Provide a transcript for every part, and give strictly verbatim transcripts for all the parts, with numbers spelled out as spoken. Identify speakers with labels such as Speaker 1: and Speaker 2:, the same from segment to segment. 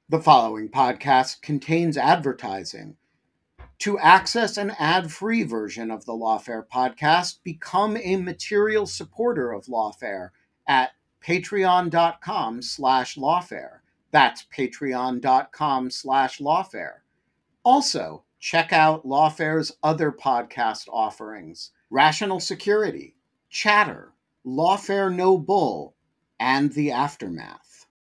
Speaker 1: The following podcast contains advertising. To access an ad-free version of the Lawfare podcast, become a material supporter of Lawfare at patreon.com slash lawfare. That's patreon.com slash lawfare. Also, check out Lawfare's other podcast offerings: Rational Security, Chatter, Lawfare No Bull, and The Aftermath.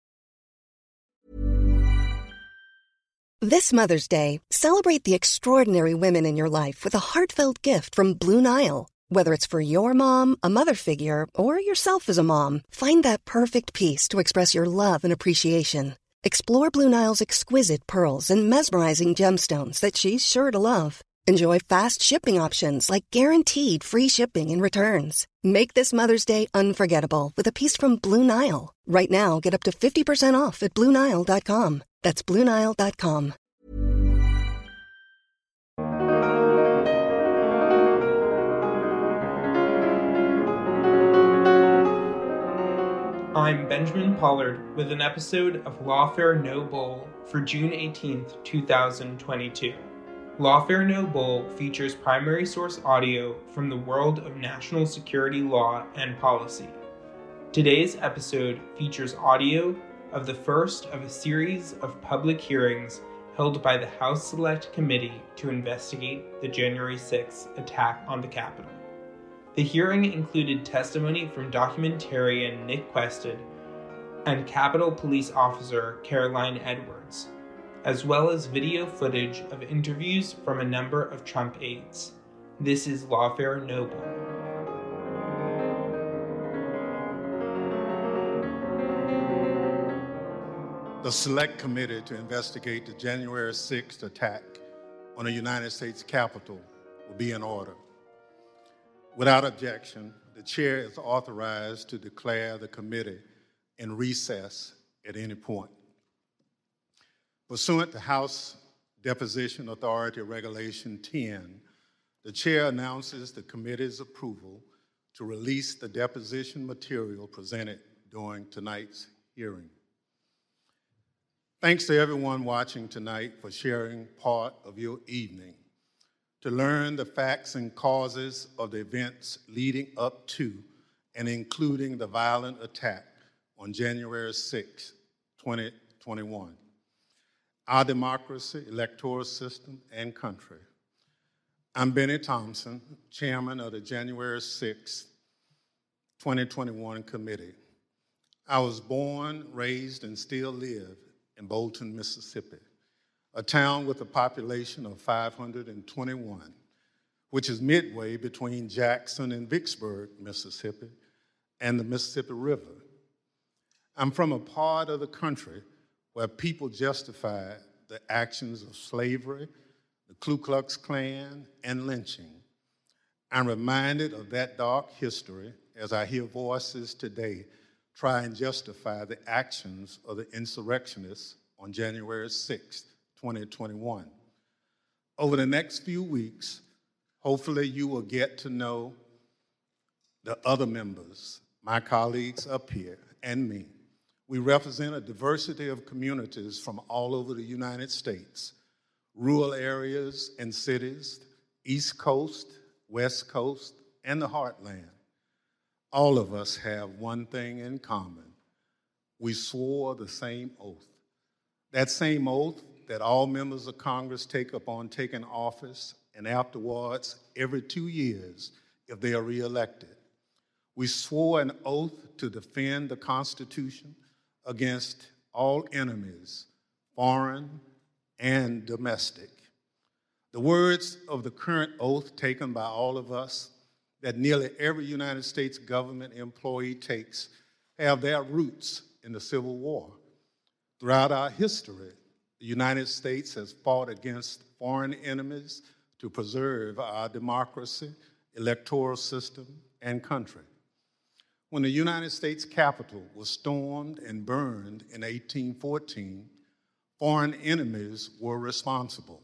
Speaker 2: This Mother's Day, celebrate the extraordinary women in your life with a heartfelt gift from Blue Nile. Whether it's for your mom, a mother figure, or yourself as a mom, find that perfect piece to express your love and appreciation. Explore Blue Nile's exquisite pearls and mesmerizing gemstones that she's sure to love. Enjoy fast shipping options like guaranteed free shipping and returns. Make this Mother's Day unforgettable with a piece from Blue Nile. Right now, get up to fifty percent off at blue nile dot com. That's blue nile dot com.
Speaker 3: I'm Benjamin Pollard with an episode of Lawfare No Bull for June eighteenth, twenty twenty-two. Lawfare No Bull features primary source audio from the world of national security law and policy. Today's episode features audio of the first of a series of public hearings held by the House Select Committee to investigate the January sixth attack on the Capitol. The hearing included testimony from documentarian Nick Quested and Capitol Police Officer Caroline Edwards, as well as video footage of interviews from a number of Trump aides. This is Lawfare No Bull.
Speaker 4: The Select Committee to investigate the January sixth attack on the United States Capitol will be in order. Without objection, the chair is authorized to declare the committee in recess at any point. Pursuant to House Deposition Authority Regulation ten, the chair announces the committee's approval to release the deposition material presented during tonight's hearing. Thanks to everyone watching tonight for sharing part of your evening to learn the facts and causes of the events leading up to and including the violent attack on January sixth, twenty twenty-one. Our democracy, electoral system, and country. I'm Benny Thompson, chairman of the January sixth, twenty twenty-one committee. I was born, raised, and still live in Bolton, Mississippi, a town with a population of five hundred twenty-one, which is midway between Jackson and Vicksburg, Mississippi, and the Mississippi River. I'm from a part of the country where people justify the actions of slavery, the Ku Klux Klan, and lynching. I'm reminded of that dark history as I hear voices today try and justify the actions of the insurrectionists on January sixth, twenty twenty-one. Over the next few weeks, hopefully you will get to know the other members, my colleagues up here, and me. We represent a diversity of communities from all over the United States, rural areas and cities, East Coast, West Coast, and the Heartland. All of us have one thing in common. We swore the same oath. That same oath that all members of Congress take upon taking office and afterwards every two years if they are reelected. We swore an oath to defend the Constitution against all enemies, foreign and domestic. The words of the current oath taken by all of us that nearly every United States government employee takes have their roots in the Civil War. Throughout our history, the United States has fought against foreign enemies to preserve our democracy, electoral system, and country. When the United States Capitol was stormed and burned in eighteen fourteen, foreign enemies were responsible.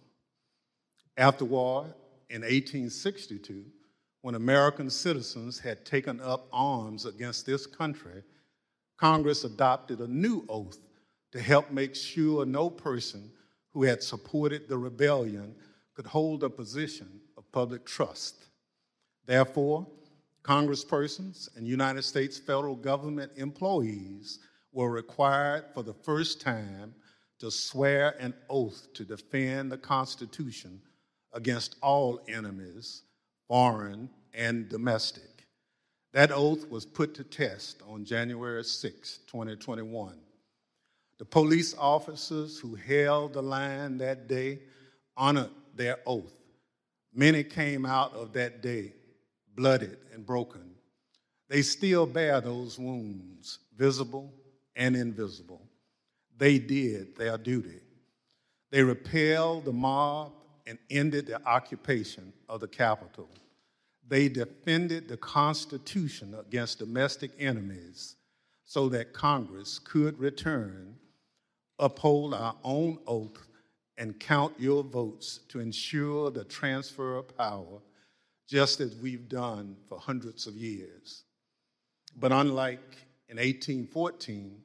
Speaker 4: Afterward, in eighteen sixty-two, when American citizens had taken up arms against this country, Congress adopted a new oath to help make sure no person who had supported the rebellion could hold a position of public trust. Therefore, congresspersons and United States federal government employees were required for the first time to swear an oath to defend the Constitution against all enemies, foreign and domestic. That oath was put to test on January sixth, twenty twenty-one. The police officers who held the line that day honored their oath. Many came out of that day blooded and broken. They still bear those wounds, visible and invisible. They did their duty. They repelled the mob and ended the occupation of the Capitol. They defended the Constitution against domestic enemies so that Congress could return, uphold our own oath, and count your votes to ensure the transfer of power, just as we've done for hundreds of years. But unlike in eighteen fourteen,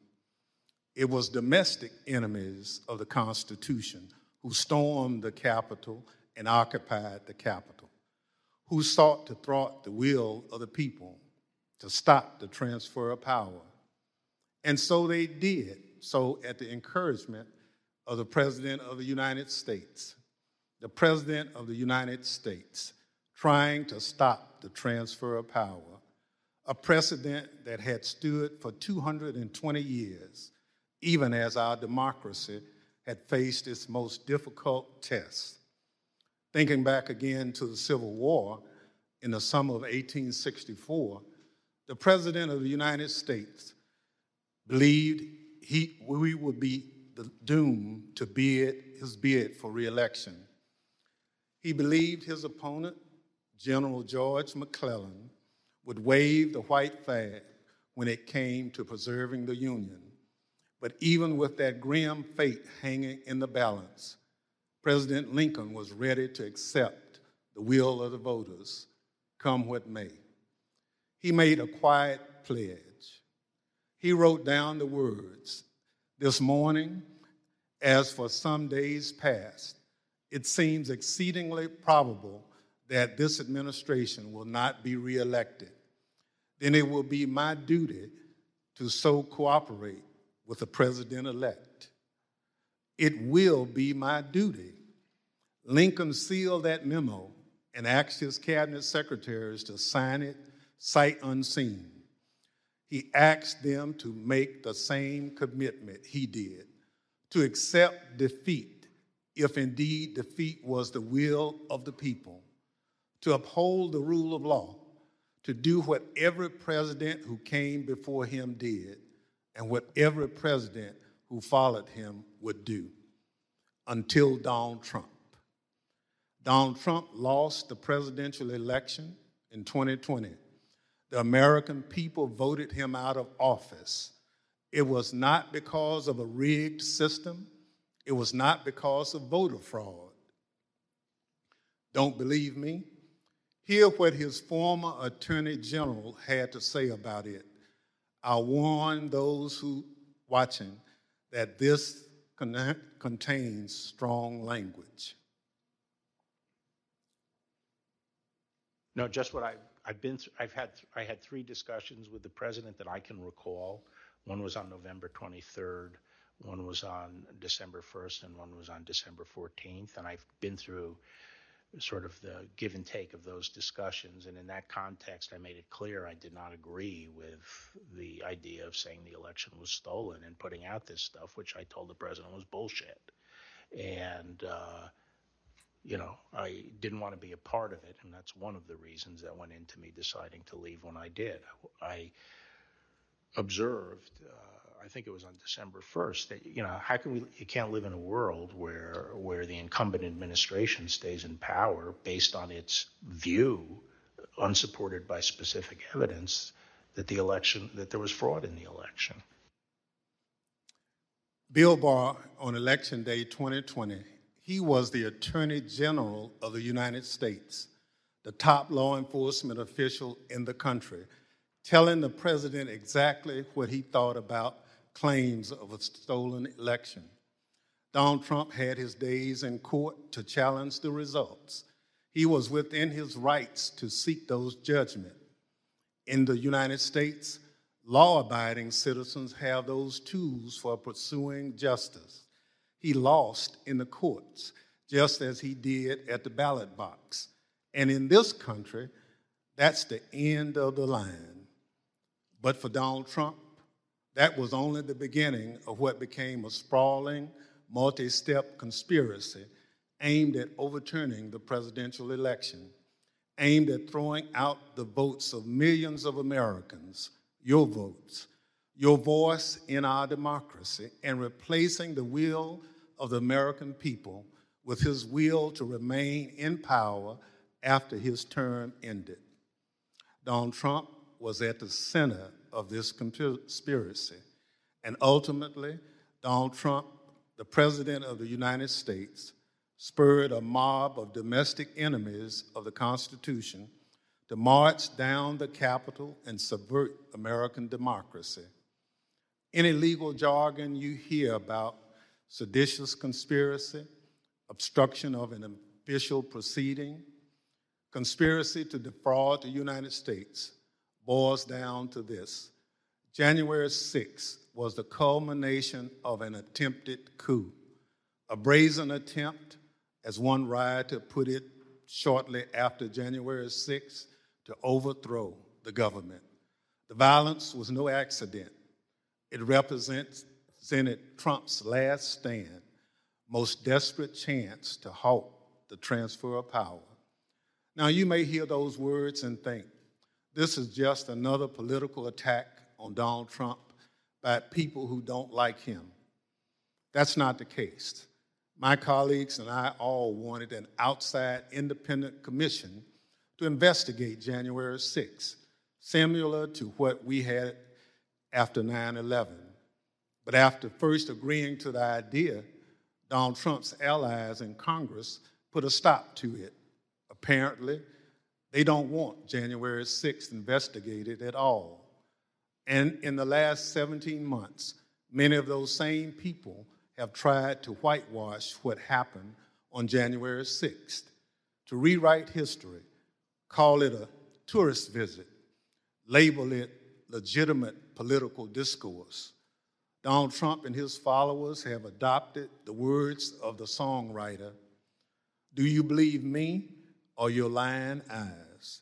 Speaker 4: it was domestic enemies of the Constitution who stormed the Capitol and occupied the Capitol, who sought to thwart the will of the people to stop the transfer of power. And so they did, so at the encouragement of the President of the United States, the President of the United States, trying to stop the transfer of power, a precedent that had stood for two hundred twenty years, even as our democracy had faced its most difficult tests. Thinking back again to the Civil War in the summer of eighteen sixty-four, the President of the United States believed he, we would be doomed to bid his bid for re-election. He believed his opponent, General George McClellan, would wave the white flag when it came to preserving the Union. But even with that grim fate hanging in the balance, President Lincoln was ready to accept the will of the voters, come what may. He made a quiet pledge. He wrote down the words, "This morning, as for some days past, it seems exceedingly probable that this administration will not be reelected. Then it will be my duty to so cooperate with the president-elect. It will be my duty." Lincoln sealed that memo and asked his cabinet secretaries to sign it sight unseen. He asked them to make the same commitment he did, to accept defeat if indeed defeat was the will of the people, to uphold the rule of law, to do what every president who came before him did, and what every president who followed him would do, until Donald Trump. Donald Trump lost the presidential election in twenty twenty. The American people voted him out of office. It was not because of a rigged system. It was not because of voter fraud. Don't believe me? Hear what his former Attorney General had to say about it. I warn those who watching that this con- contains strong language.
Speaker 5: No, just what I, I've been through. I've had, I had three discussions with the president that I can recall. One was on November twenty-third, one was on December first, and one was on December fourteenth. And I've been through sort of the give and take of those discussions. And in that context, I made it clear I did not agree with the idea of saying the election was stolen and putting out this stuff, which I told the president was bullshit. And, uh, you know, I didn't want to be a part of it. And that's one of the reasons that went into me deciding to leave when I did. I observed, uh, I think it was on December first, that, you know, how can we, you can't live in a world where, where the incumbent administration stays in power based on its view, unsupported by specific evidence, that the election, that there was fraud in the election.
Speaker 4: Bill Barr, on Election Day twenty twenty, he was the Attorney General of the United States, the top law enforcement official in the country, telling the president exactly what he thought about claims of a stolen election. Donald Trump had his days in court to challenge the results. He was within his rights to seek those judgments. In the United States, law-abiding citizens have those tools for pursuing justice. He lost in the courts, just as he did at the ballot box. And in this country, that's the end of the line. But for Donald Trump, that was only the beginning of what became a sprawling, multi-step conspiracy aimed at overturning the presidential election, aimed at throwing out the votes of millions of Americans, your votes, your voice in our democracy, and replacing the will of the American people with his will to remain in power after his term ended. Donald Trump was at the center of this conspiracy, and ultimately, Donald Trump, the President of the United States, spurred a mob of domestic enemies of the Constitution to march down the Capitol and subvert American democracy. Any legal jargon you hear about seditious conspiracy, obstruction of an official proceeding, conspiracy to defraud the United States boils down to this. January sixth was the culmination of an attempted coup, a brazen attempt, as one writer put it shortly after January sixth, to overthrow the government. The violence was no accident. It represented Trump's last stand, most desperate chance to halt the transfer of power. Now, you may hear those words and think, this is just another political attack on Donald Trump by people who don't like him. That's not the case. My colleagues and I all wanted an outside independent commission to investigate January sixth, similar to what we had after nine eleven. But after first agreeing to the idea, Donald Trump's allies in Congress put a stop to it. Apparently, they don't want January sixth investigated at all. And in the last seventeen months, many of those same people have tried to whitewash what happened on January sixth, to rewrite history, call it a tourist visit, label it legitimate political discourse. Donald Trump and his followers have adopted the words of the songwriter, "Do you believe me or your lying eyes?"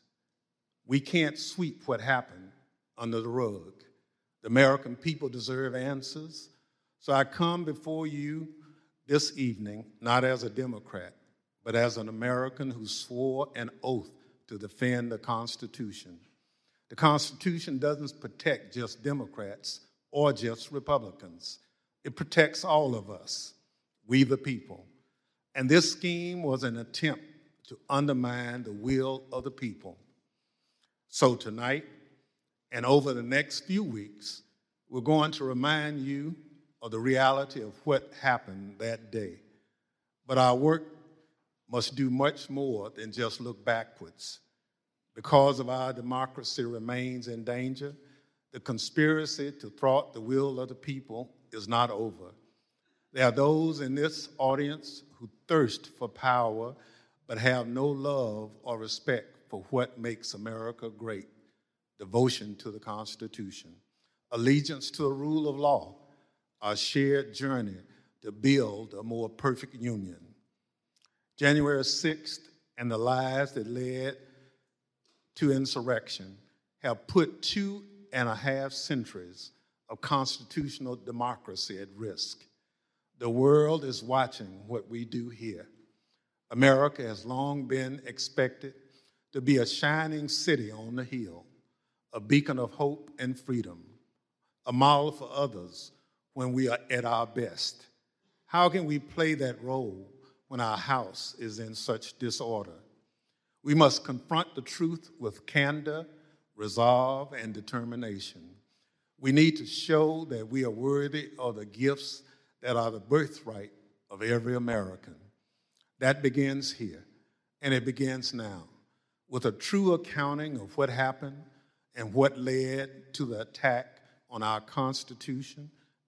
Speaker 4: We can't sweep what happened under the rug. The American people deserve answers. So I come before you this evening, not as a Democrat, but as an American who swore an oath to defend the Constitution. The Constitution doesn't protect just Democrats or just Republicans. It protects all of us, we the people. And this scheme was an attempt to undermine the will of the people. So tonight, and over the next few weeks, we're going to remind you of the reality of what happened that day. But our work must do much more than just look backwards. Because of our democracy remains in danger, the conspiracy to thwart the will of the people is not over. There are those in this audience who thirst for power but have no love or respect for what makes America great: devotion to the Constitution, allegiance to the rule of law, our shared journey to build a more perfect union. January sixth and the lies that led to insurrection have put two and a half centuries of constitutional democracy at risk. The world is watching what we do here. America has long been expected to be a shining city on the hill, a beacon of hope and freedom, a model for others when we are at our best. How can we play that role when our house is in such disorder? We must confront the truth with candor, resolve, and determination. We need to show that we are worthy of the gifts that are the birthright of every American. That begins here, and it begins now, with a true accounting of what happened and what led to the attack on our Constitution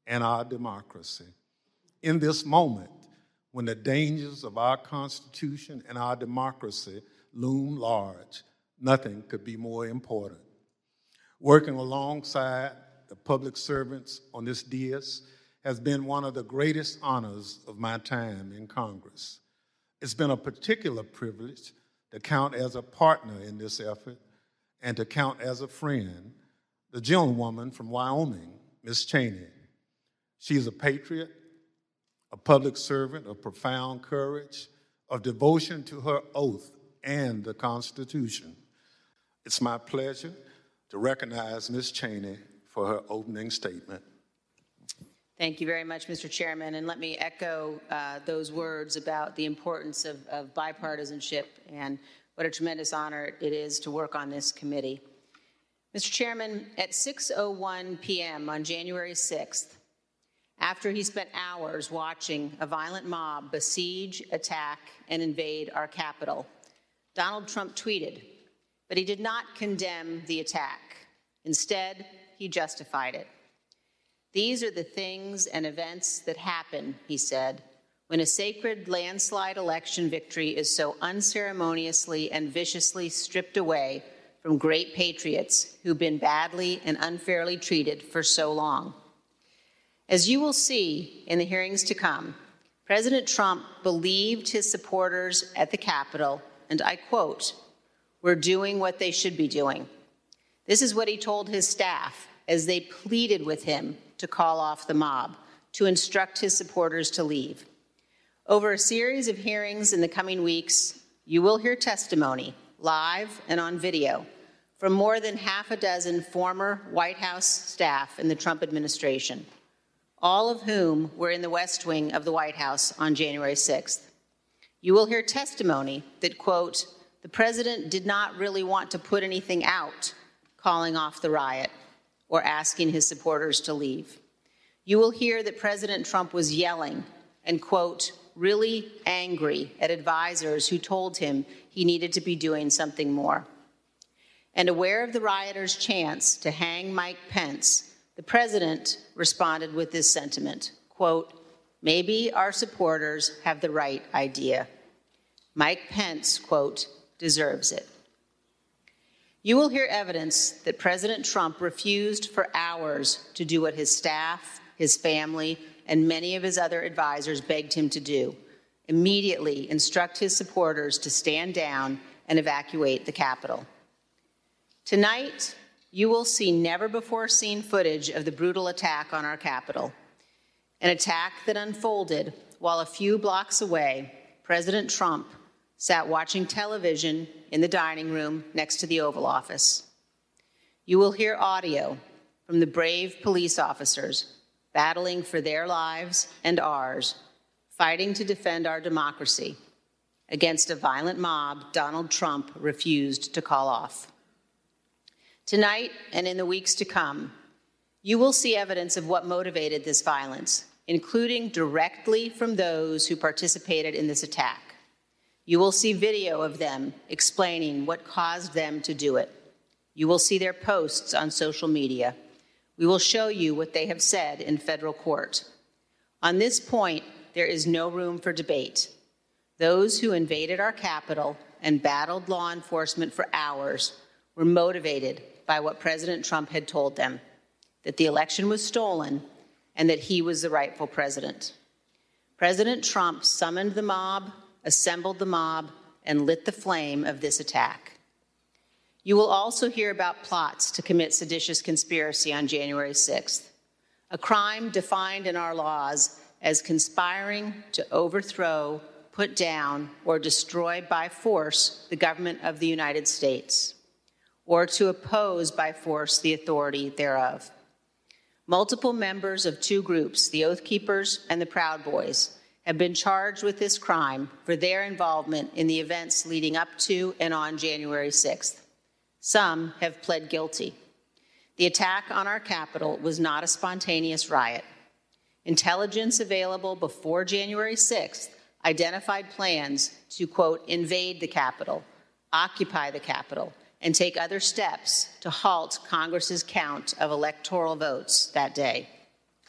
Speaker 4: and our democracy. In this moment, when the dangers of our Constitution and our democracy loom large, nothing could be more important. Working alongside the public servants on this dais has been one of the greatest honors of my time in Congress. It's been a particular privilege to count as a partner in this effort and to count as a friend the gentlewoman from Wyoming, Miz Cheney. She's a patriot, a public servant of profound courage, of devotion to her oath and the Constitution. It's my pleasure to recognize Miz Cheney for her opening statement.
Speaker 6: Thank you very much, Mister Chairman, and let me echo uh, those words about the importance of, of bipartisanship and what a tremendous honor it is to work on this committee. Mister Chairman, at six oh one p m on January sixth, after he spent hours watching a violent mob besiege, attack, and invade our Capitol, Donald Trump tweeted, but he did not condemn the attack. Instead, he justified it. These are the things and events that happen, he said, when a sacred landslide election victory is so unceremoniously and viciously stripped away from great patriots who've been badly and unfairly treated for so long. As you will see in the hearings to come, President Trump believed his supporters at the Capitol, and I quote, "We're doing what they should be doing." This is what he told his staff as they pleaded with him to call off the mob, to instruct his supporters to leave. Over a series of hearings in the coming weeks, you will hear testimony, live and on video, from more than half a dozen former White House staff in the Trump administration, all of whom were in the West Wing of the White House on January sixth. You will hear testimony that, quote, "The president did not really want to put anything out calling off the riot or asking his supporters to leave." You will hear that President Trump was yelling and, quote, really angry at advisors who told him he needed to be doing something more. And aware of the rioters' chance to hang Mike Pence, the president responded with this sentiment, quote, "Maybe our supporters have the right idea. Mike Pence, quote, deserves it." You will hear evidence that President Trump refused for hours to do what his staff, his family, and many of his other advisors begged him to do: immediately instruct his supporters to stand down and evacuate the Capitol. Tonight, you will see never-before-seen footage of the brutal attack on our Capitol, an attack that unfolded while a few blocks away, President Trump sat watching television in the dining room next to the Oval Office. You will hear audio from the brave police officers battling for their lives and ours, fighting to defend our democracy against a violent mob Donald Trump refused to call off. Tonight and in the weeks to come, you will see evidence of what motivated this violence, including directly from those who participated in this attack. You will see video of them explaining what caused them to do it. You will see their posts on social media. We will show you what they have said in federal court. On this point, there is no room for debate. Those who invaded our Capitol and battled law enforcement for hours were motivated by what President Trump had told them, that the election was stolen and that he was the rightful president. President Trump summoned the mob, assembled the mob, and lit the flame of this attack. You will also hear about plots to commit seditious conspiracy on January sixth, a crime defined in our laws as conspiring to overthrow, put down, or destroy by force the government of the United States, or to oppose by force the authority thereof. Multiple members of two groups, the Oath Keepers and the Proud Boys, have been charged with this crime for their involvement in the events leading up to and on January sixth. Some have pled guilty. The attack on our Capitol was not a spontaneous riot. Intelligence available before January sixth identified plans to, quote, invade the Capitol, occupy the Capitol, and take other steps to halt Congress's count of electoral votes that day.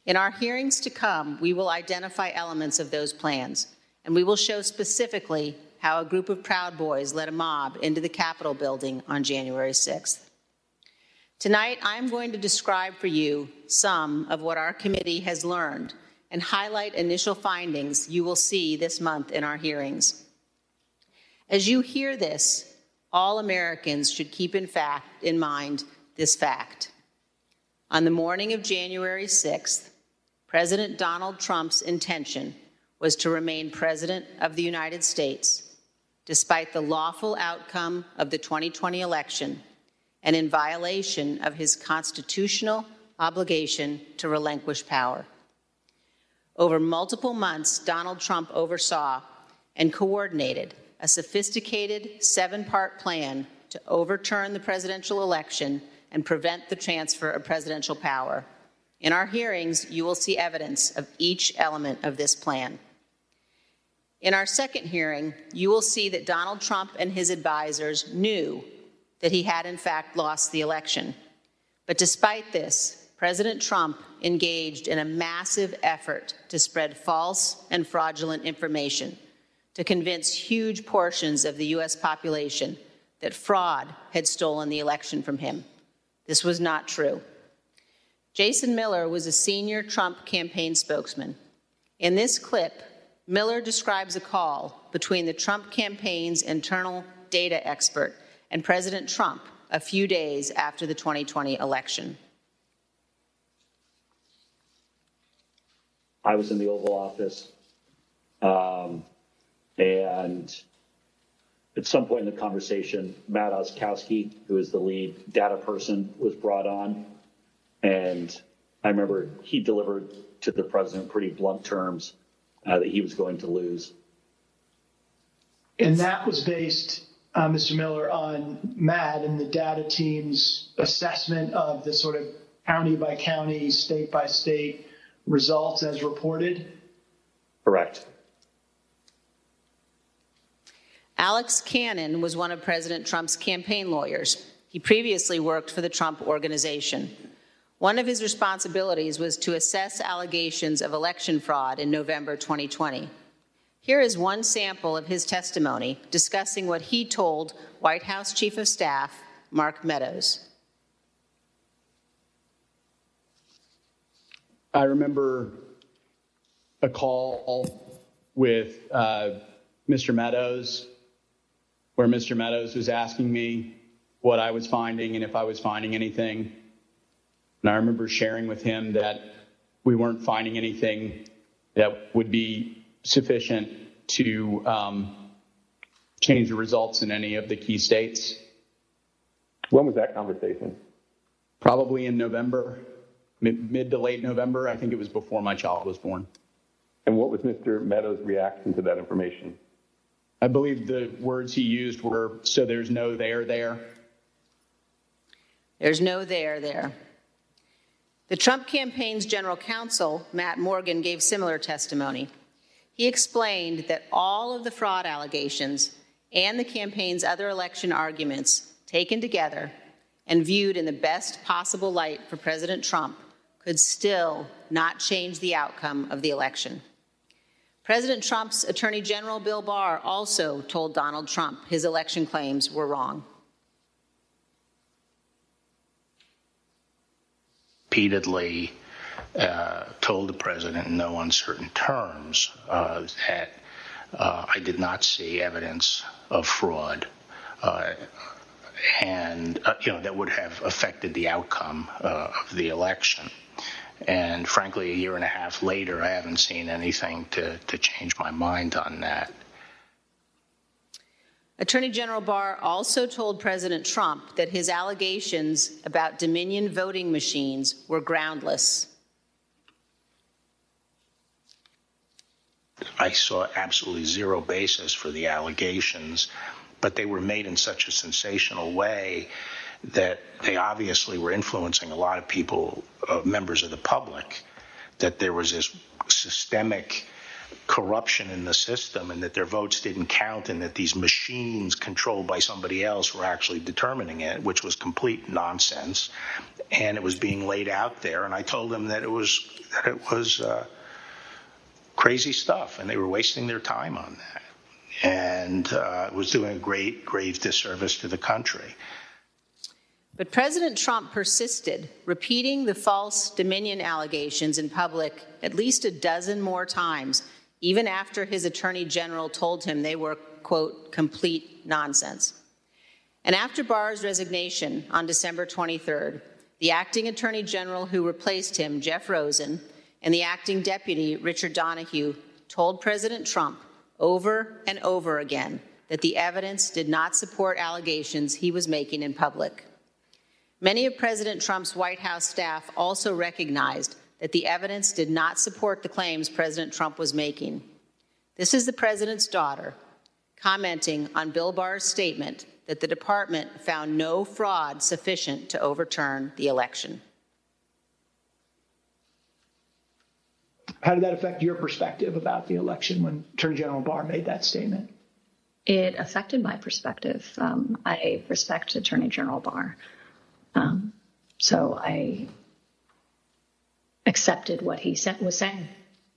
Speaker 6: In our hearings to come, we will identify elements of those plans, and we will show specifically how a group of Proud Boys led a mob into the Capitol building on January sixth. Tonight, I'm going to describe for you some of what our committee has learned and highlight initial findings you will see this month in our hearings. As you hear this, all Americans should keep in fact in mind this fact. On the morning of January sixth, President Donald Trump's intention was to remain President of the United States, despite the lawful outcome of the twenty twenty election and in violation of his constitutional obligation to relinquish power. Over multiple months, Donald Trump oversaw and coordinated a sophisticated seven-part plan to overturn the presidential election and prevent the transfer of presidential power. In our hearings, you will see evidence of each element of this plan. In our second hearing, you will see that Donald Trump and his advisors knew that he had in fact lost the election. But despite this, President Trump engaged in a massive effort to spread false and fraudulent information to convince huge portions of the U S population that fraud had stolen the election from him. This was not true. Jason Miller was a senior Trump campaign spokesman. In this clip, Miller describes a call between the Trump campaign's internal data expert and President Trump a few days after the twenty twenty election.
Speaker 7: I was in the Oval Office, um, and at some point in the conversation, Matt Oskowski, who is the lead data person, was brought on. And I remember he delivered to the president pretty blunt terms uh, that he was going to lose.
Speaker 8: And that was based, uh, Mister Miller, on Matt and the data team's assessment of the sort of county by county, state by state results as reported?
Speaker 7: Correct.
Speaker 6: Alex Cannon was one of President Trump's campaign lawyers. He previously worked for the Trump Organization. One of his responsibilities was to assess allegations of election fraud in November twenty twenty. Here is one sample of his testimony discussing what he told White House Chief of Staff Mark Meadows.
Speaker 9: I remember a call with uh, Mister Meadows, where Mister Meadows was asking me what I was finding and if I was finding anything. And I remember sharing with him that we weren't finding anything that would be sufficient to um, change the results in any of the key states.
Speaker 10: When was that conversation?
Speaker 9: Probably in November, mid, mid to late November. I think it was before my child was born.
Speaker 10: And what was Mister Meadows' reaction to that information?
Speaker 9: I believe the words he used were, so there's no there there.
Speaker 6: There's no there there. The Trump campaign's general counsel, Matt Morgan, gave similar testimony. He explained that all of the fraud allegations and the campaign's other election arguments taken together and viewed in the best possible light for President Trump could still not change the outcome of the election. President Trump's Attorney General Bill Barr also told Donald Trump his election claims were wrong.
Speaker 5: Repeatedly uh, told the president in no uncertain terms uh, that uh, I did not see evidence of fraud uh, and uh, you know that would have affected the outcome uh, of the election. And frankly, a year and a half later, I haven't seen anything to, to change my mind on that.
Speaker 6: Attorney General Barr also told President Trump that his allegations about Dominion voting machines were groundless.
Speaker 5: I saw absolutely zero basis for the allegations, but they were made in such a sensational way that they obviously were influencing a lot of people, uh, members of the public, that there was this systemic corruption in the system and that their votes didn't count and that these machines controlled by somebody else were actually determining it, which was complete nonsense. And it was being laid out there. And I told them that it was, that it was uh, crazy stuff and they were wasting their time on that. And uh, it was doing a great, grave disservice to the country.
Speaker 6: But President Trump persisted, repeating the false Dominion allegations in public at least a dozen more times, even after his attorney general told him they were, quote, complete nonsense. And after Barr's resignation on December twenty-third, the acting attorney general who replaced him, Jeff Rosen, and the acting deputy, Richard Donoghue, told President Trump over and over again that the evidence did not support allegations he was making in public. Many of President Trump's White House staff also recognized that the evidence did not support the claims President Trump was making. This is the president's daughter commenting on Bill Barr's statement that the department found no fraud sufficient to overturn the election.
Speaker 8: How did that affect your perspective about the election when Attorney General Barr made that statement?
Speaker 11: It affected my perspective. Um, I respect Attorney General Barr. Um, so I accepted what he said, was saying.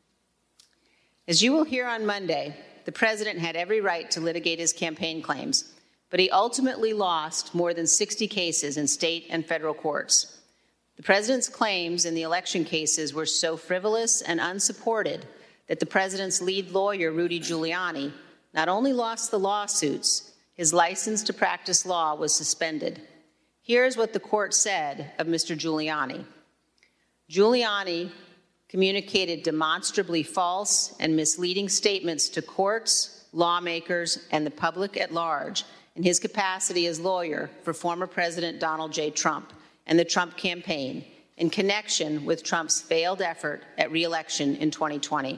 Speaker 6: As you will hear on Monday, the president had every right to litigate his campaign claims, but he ultimately lost more than sixty cases in state and federal courts. The president's claims in the election cases were so frivolous and unsupported that the president's lead lawyer, Rudy Giuliani, not only lost the lawsuits, his license to practice law was suspended. Here's what the court said of Mister Giuliani. Giuliani communicated demonstrably false and misleading statements to courts, lawmakers, and the public at large in his capacity as lawyer for former President Donald J. Trump and the Trump campaign in connection with Trump's failed effort at re-election in twenty twenty.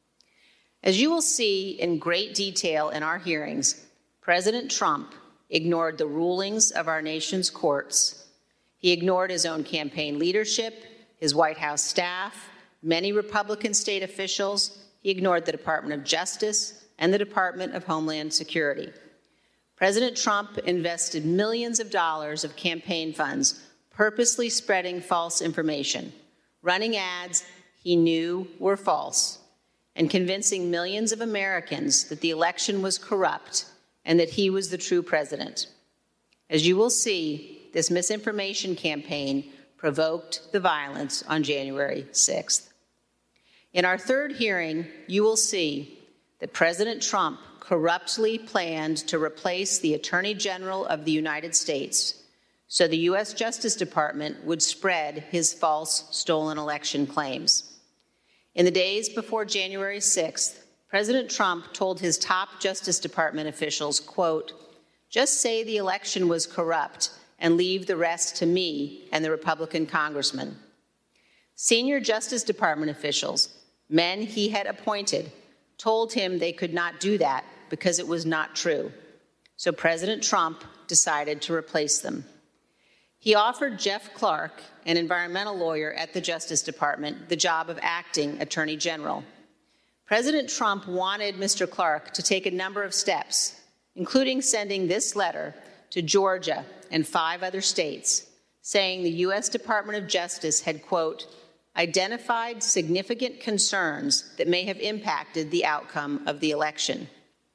Speaker 6: As you will see in great detail in our hearings, President Trump ignored the rulings of our nation's courts. He ignored his own campaign leadership, his White House staff, many Republican state officials. He ignored the Department of Justice and the Department of Homeland Security. President Trump invested millions of dollars of campaign funds purposely spreading false information, running ads he knew were false, and convincing millions of Americans that the election was corrupt and that he was the true president. As you will see, this misinformation campaign provoked the violence on January sixth. In our third hearing, you will see that President Trump corruptly planned to replace the Attorney General of the United States so the U S Justice Department would spread his false stolen election claims. In the days before January sixth, President Trump told his top Justice Department officials, quote, "Just say the election was corrupt and leave the rest to me and the Republican congressman." Senior Justice Department officials, men he had appointed, told him they could not do that because it was not true. So President Trump decided to replace them. He offered Jeff Clark, an environmental lawyer at the Justice Department, the job of acting Attorney General. President Trump wanted Mister Clark to take a number of steps, including sending this letter to Georgia and five other states, saying the U S Department of Justice had, quote, identified significant concerns that may have impacted the outcome of the election.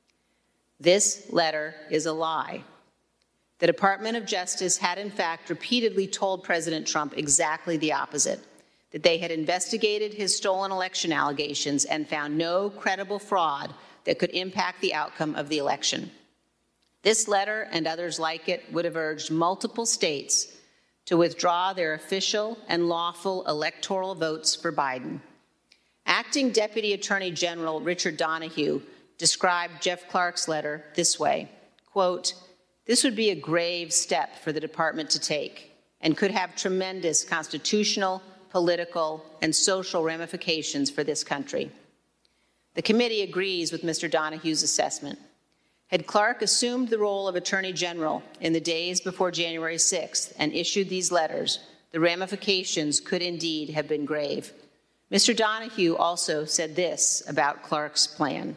Speaker 6: This letter is a lie. The Department of Justice had, in fact, repeatedly told President Trump exactly the opposite, that they had investigated his stolen election allegations and found no credible fraud that could impact the outcome of the election. This letter and others like it would have urged multiple states to withdraw their official and lawful electoral votes for Biden. Acting Deputy Attorney General Richard Donoghue described Jeff Clark's letter this way, quote, "This would be a grave step for the department to take and could have tremendous constitutional, political, and social ramifications for this country." The committee agrees with Mister Donoghue's assessment. Had Clark assumed the role of Attorney General in the days before January sixth and issued these letters, the ramifications could indeed have been grave. Mister Donahue also said this about Clark's plan.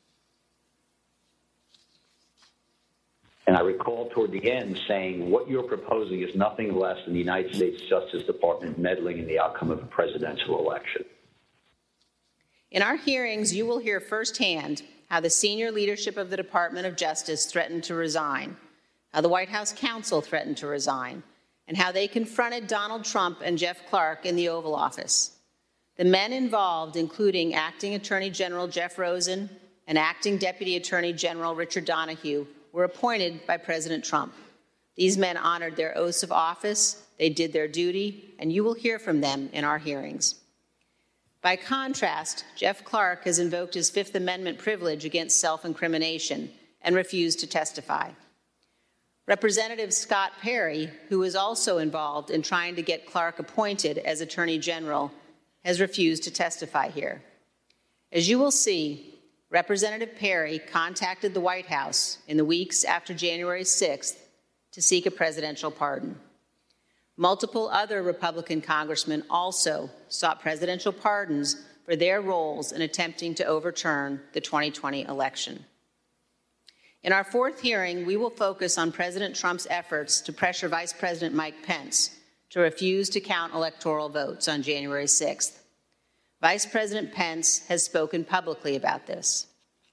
Speaker 12: And I recall toward the end saying, what you're proposing is nothing less than the United States Justice Department meddling in the outcome of a presidential election.
Speaker 6: In our hearings, you will hear firsthand how the senior leadership of the Department of Justice threatened to resign, how the White House counsel threatened to resign, and how they confronted Donald Trump and Jeff Clark in the Oval Office. The men involved, including Acting Attorney General Jeff Rosen and Acting Deputy Attorney General Richard Donahue, were appointed by President Trump. These men honored their oaths of office, they did their duty, and you will hear from them in our hearings. By contrast, Jeff Clark has invoked his Fifth Amendment privilege against self-incrimination and refused to testify. Representative Scott Perry, who was also involved in trying to get Clark appointed as Attorney General, has refused to testify here. As you will see, Representative Perry contacted the White House in the weeks after January sixth to seek a presidential pardon. Multiple other Republican congressmen also sought presidential pardons for their roles in attempting to overturn the twenty twenty election. In our fourth hearing, we will focus on President Trump's efforts to pressure Vice President Mike Pence to refuse to count electoral votes on January sixth. Vice President Pence has spoken publicly about this.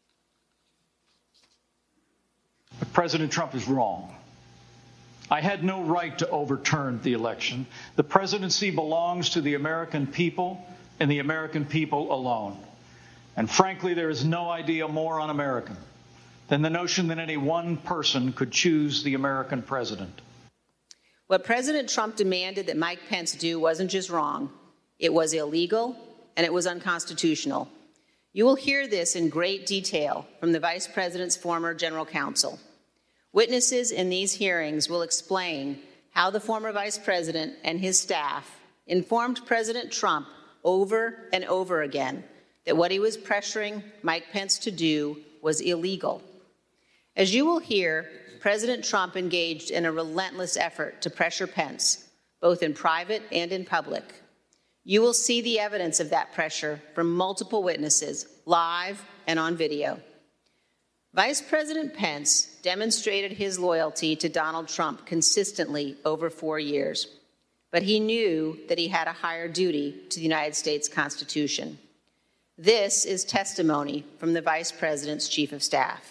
Speaker 13: President Trump is wrong. I had no right to overturn the election. The presidency belongs to the American people and the American people alone. And frankly, there is no idea more un-American than the notion that any one person could choose the American president.
Speaker 6: What President Trump demanded that Mike Pence do wasn't just wrong, it was illegal and it was unconstitutional. You will hear this in great detail from the Vice President's former general counsel. Witnesses in these hearings will explain how the former Vice President and his staff informed President Trump over and over again that what he was pressuring Mike Pence to do was illegal. As you will hear, President Trump engaged in a relentless effort to pressure Pence, both in private and in public. You will see the evidence of that pressure from multiple witnesses, live and on video. Vice President Pence demonstrated his loyalty to Donald Trump consistently over four years, but he knew that he had a higher duty to the United States Constitution. This is testimony from the Vice President's Chief of Staff.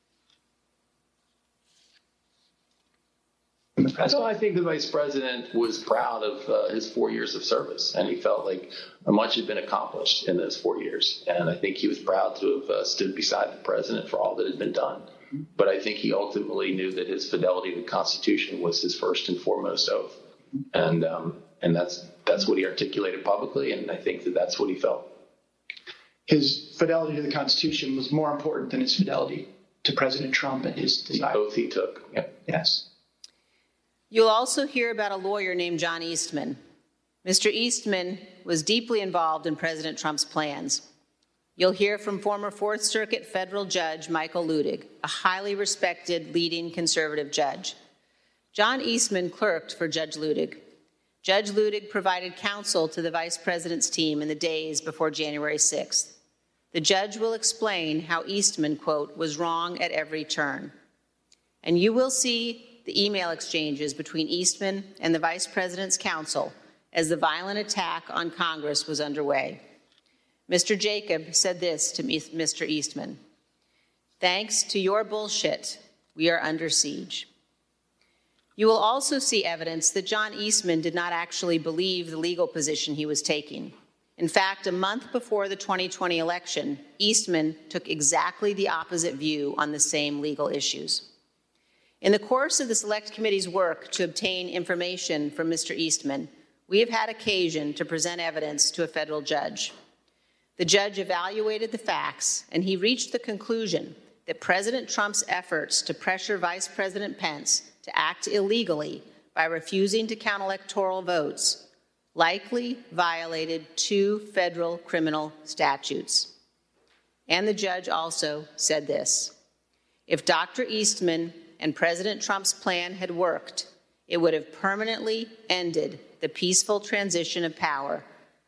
Speaker 14: So I think the Vice President was proud of uh, his four years of service, and he felt like much had been accomplished in those four years. And I think he was proud to have uh, stood beside the President for all that had been done. But I think he ultimately knew that his fidelity to the Constitution was his first and foremost oath. And um, and that's that's what he articulated publicly, and I think that that's what he felt.
Speaker 8: His fidelity to the Constitution was more important than his fidelity to President Trump and his desire.
Speaker 14: The oath he took. Yeah.
Speaker 8: Yes.
Speaker 6: You'll also hear about a lawyer named John Eastman. Mister Eastman was deeply involved in President Trump's plans. You'll hear from former Fourth Circuit federal judge Michael Luttig, a highly respected leading conservative judge. John Eastman clerked for Judge Luttig. Judge Luttig provided counsel to the Vice President's team in the days before January sixth. The judge will explain how Eastman, quote, was wrong at every turn. And you will see the email exchanges between Eastman and the Vice President's counsel as the violent attack on Congress was underway. Mister Jacob said this to Mister Eastman: "Thanks to your bullshit, we are under siege." You will also see evidence that John Eastman did not actually believe the legal position he was taking. In fact, a month before the twenty twenty election, Eastman took exactly the opposite view on the same legal issues. In the course of the Select Committee's work to obtain information from Mister Eastman, we have had occasion to present evidence to a federal judge. The judge evaluated the facts, and he reached the conclusion that President Trump's efforts to pressure Vice President Pence to act illegally by refusing to count electoral votes likely violated two federal criminal statutes. And the judge also said this: if Doctor Eastman and President Trump's plan had worked, it would have permanently ended the peaceful transition of power,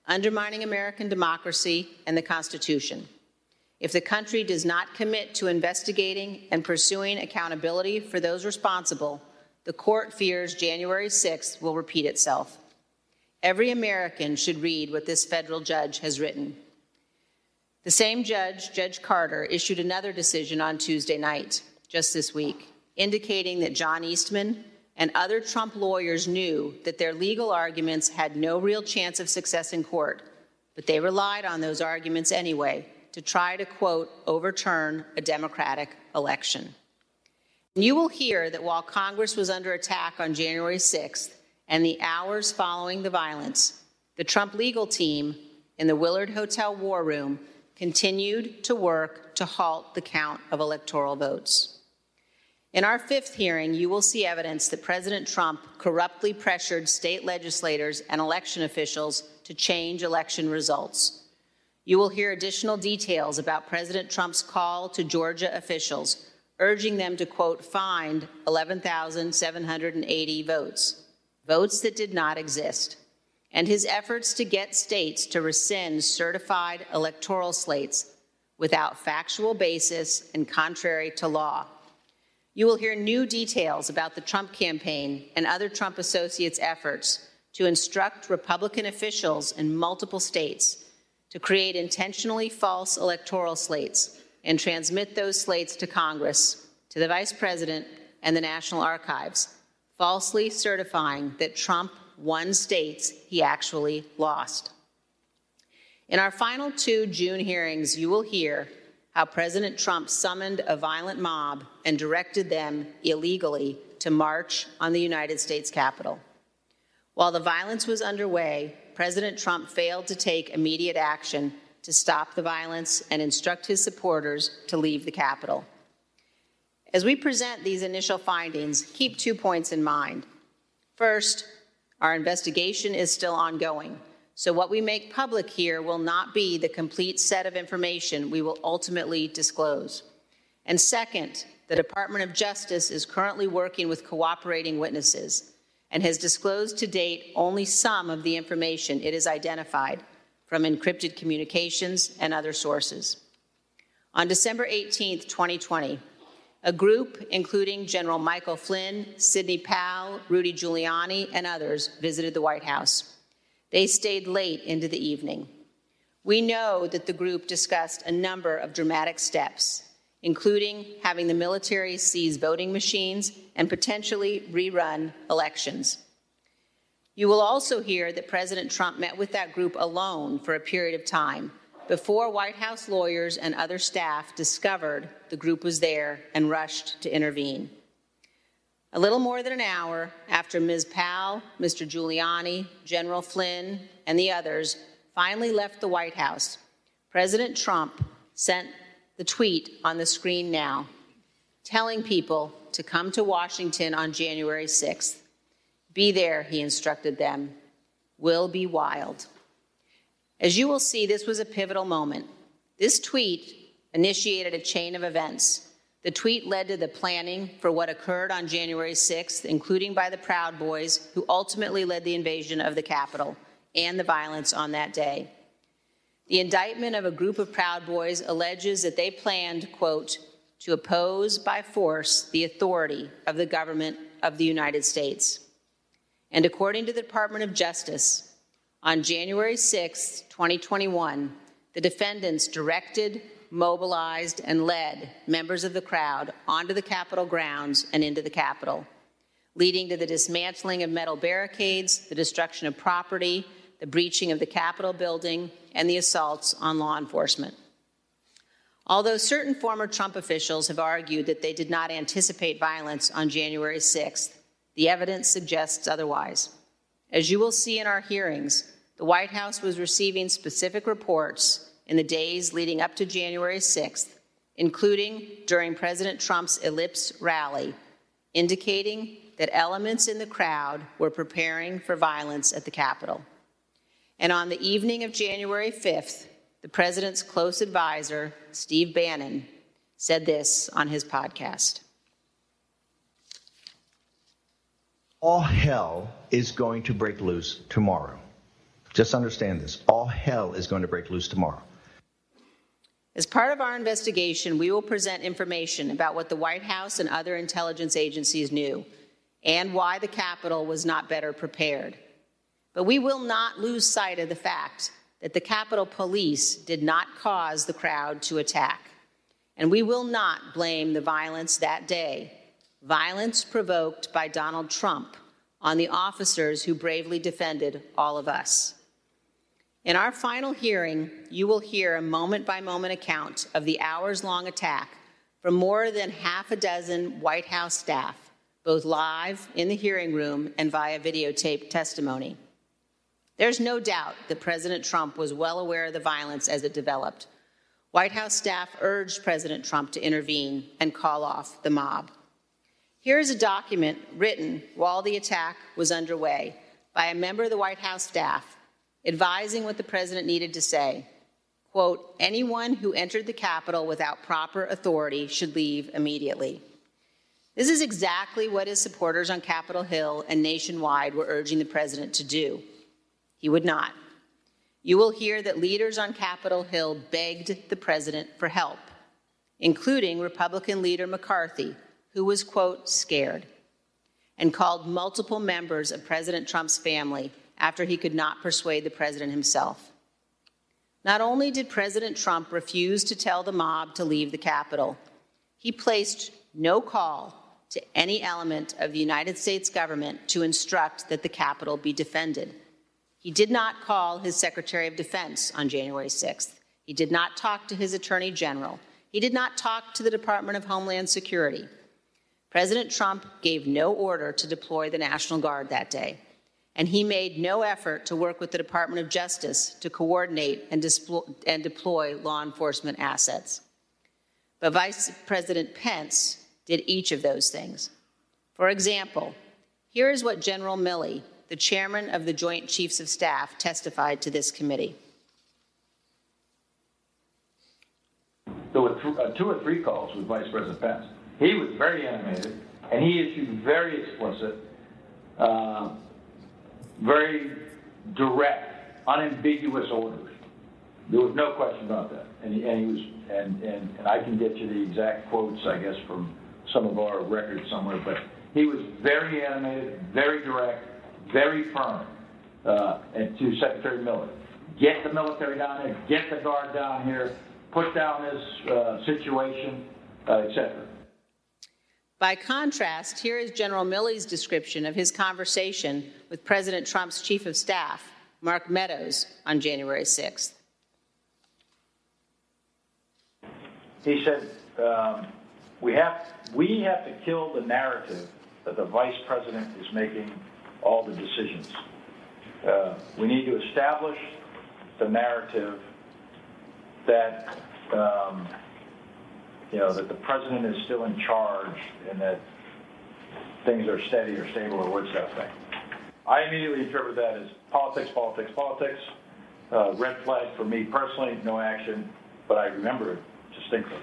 Speaker 6: undermining American democracy and the Constitution. If the country does not commit to investigating and pursuing accountability for those responsible, the court fears January sixth will repeat itself. Every American should read what this federal judge has written. The same judge, Judge Carter, issued another decision on Tuesday night, just this week, indicating that John Eastman and other Trump lawyers knew that their legal arguments had no real chance of success in court, but they relied on those arguments anyway to try to, quote, overturn a Democratic election. And you will hear that while Congress was under attack on January sixth and the hours following the violence, the Trump legal team in the Willard Hotel War Room continued to work to halt the count of electoral votes. In our fifth hearing, you will see evidence that President Trump corruptly pressured state legislators and election officials to change election results. You will hear additional details about President Trump's call to Georgia officials, urging them to, quote, find eleven thousand seven hundred eighty votes, votes that did not exist, and his efforts to get states to rescind certified electoral slates without factual basis and contrary to law. You will hear new details about the Trump campaign and other Trump associates' efforts to instruct Republican officials in multiple states to create intentionally false electoral slates and transmit those slates to Congress, to the Vice President, and the National Archives, falsely certifying that Trump won states he actually lost. In our final two June hearings, you will hear how President Trump summoned a violent mob and directed them illegally to march on the United States Capitol. While the violence was underway, President Trump failed to take immediate action to stop the violence and instruct his supporters to leave the Capitol. As we present these initial findings, keep two points in mind. First, our investigation is still ongoing, so what we make public here will not be the complete set of information we will ultimately disclose. And second, the Department of Justice is currently working with cooperating witnesses and has disclosed to date only some of the information it has identified from encrypted communications and other sources. On December eighteenth, twenty twenty, a group, including General Michael Flynn, Sidney Powell, Rudy Giuliani, and others, visited the White House. They stayed late into the evening. We know that the group discussed a number of dramatic steps, including having the military seize voting machines and potentially rerun elections. You will also hear that President Trump met with that group alone for a period of time before White House lawyers and other staff discovered the group was there and rushed to intervene. A little more than an hour after Miz Powell, Mister Giuliani, General Flynn, and the others finally left the White House, President Trump sent the tweet on the screen now, telling people to come to Washington on January sixth. Be there, he instructed them. Will be wild. As you will see, this was a pivotal moment. This tweet initiated a chain of events. The tweet led to the planning for what occurred on January sixth, including by the Proud Boys, who ultimately led the invasion of the Capitol and the violence on that day. The indictment of a group of Proud Boys alleges that they planned, quote, to oppose by force the authority of the government of the United States. And according to the Department of Justice, on January sixth, twenty twenty-one, the defendants directed, mobilized, and led members of the crowd onto the Capitol grounds and into the Capitol, leading to the dismantling of metal barricades, the destruction of property, the breaching of the Capitol building, and the assaults on law enforcement. Although certain former Trump officials have argued that they did not anticipate violence on January sixth, the evidence suggests otherwise. As you will see in our hearings, the White House was receiving specific reports in the days leading up to January sixth, including during President Trump's Ellipse rally, indicating that elements in the crowd were preparing for violence at the Capitol. And on the evening of January fifth, the president's close advisor, Steve Bannon, said this on his podcast.
Speaker 15: All hell is going to break loose tomorrow. Just understand this. All hell is going to break loose tomorrow.
Speaker 6: As part of our investigation, we will present information about what the White House and other intelligence agencies knew and why the Capitol was not better prepared. But we will not lose sight of the fact that the Capitol Police did not cause the crowd to attack. And we will not blame the violence that day, violence provoked by Donald Trump, on the officers who bravely defended all of us. In our final hearing, you will hear a moment-by-moment account of the hours-long attack from more than half a dozen White House staff, both live in the hearing room and via videotaped testimony. There's no doubt that President Trump was well aware of the violence as it developed. White House staff urged President Trump to intervene and call off the mob. Here is a document written while the attack was underway by a member of the White House staff advising what the president needed to say. Quote, anyone who entered the Capitol without proper authority should leave immediately. This is exactly what his supporters on Capitol Hill and nationwide were urging the president to do. He would not. You will hear that leaders on Capitol Hill begged the president for help, including Republican leader McCarthy, who was, quote, scared, and called multiple members of President Trump's family after he could not persuade the president himself. Not only did President Trump refuse to tell the mob to leave the Capitol, he placed no call to any element of the United States government to instruct that the Capitol be defended. He did not call his Secretary of Defense on January sixth. He did not talk to his Attorney General. He did not talk to the Department of Homeland Security. President Trump gave no order to deploy the National Guard that day, and he made no effort to work with the Department of Justice to coordinate and, displo- and deploy law enforcement assets. But Vice President Pence did each of those things. For example, here is what General Milley, the chairman of the Joint Chiefs of Staff, testified to this committee.
Speaker 16: There were th- uh, two or three calls with Vice President Pence. He was very animated, and he issued very explicit, uh, very direct, unambiguous orders. There was no question about that. And he, and he was, and, and, and I can get you the exact quotes, I guess, from some of our records somewhere, but he was very animated, very direct, very firm, uh, and to Secretary Miller. Get the military down here, get the Guard down here, put down this uh, situation, uh, et cetera.
Speaker 6: By contrast, here is General Milley's description of his conversation with President Trump's Chief of Staff, Mark Meadows, on January sixth.
Speaker 17: He said, um, we have, we have to kill the narrative that the Vice President is making all the decisions. Uh, we need to establish the narrative that um, you know, that the president is still in charge and that things are steady or stable or what's that thing. I immediately interpret that as politics, politics, politics, uh, red flag for me personally, no action, but I remember it distinctly.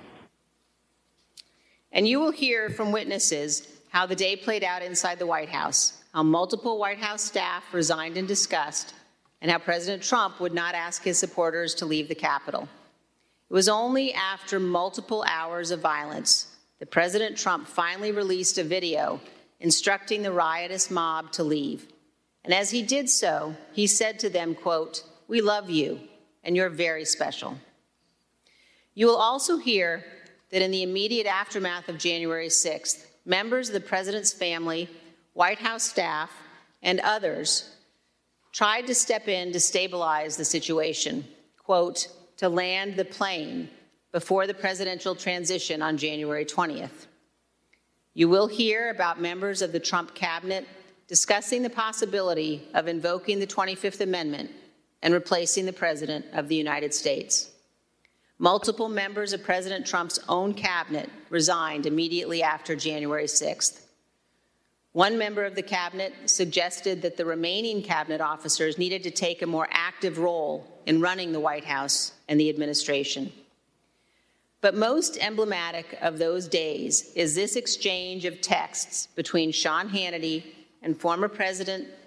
Speaker 6: And you will hear from witnesses how the day played out inside the White House, how multiple White House staff resigned in disgust, and how President Trump would not ask his supporters to leave the Capitol. It was only after multiple hours of violence that President Trump finally released a video instructing the riotous mob to leave. And as he did so, he said to them, quote, "We love you, and you're very special." You will also hear that in the immediate aftermath of January sixth, members of the president's family, White House staff, and others tried to step in to stabilize the situation, quote, to land the plane before the presidential transition on January twentieth. You will hear about members of the Trump cabinet discussing the possibility of invoking the twenty-fifth Amendment and replacing the President of the United States. Multiple members of President Trump's own cabinet resigned immediately after January sixth. One member of the cabinet suggested that the remaining cabinet officers needed to take a more active role in running the White House and the administration. But most emblematic of those days is this exchange of texts between Sean Hannity and former President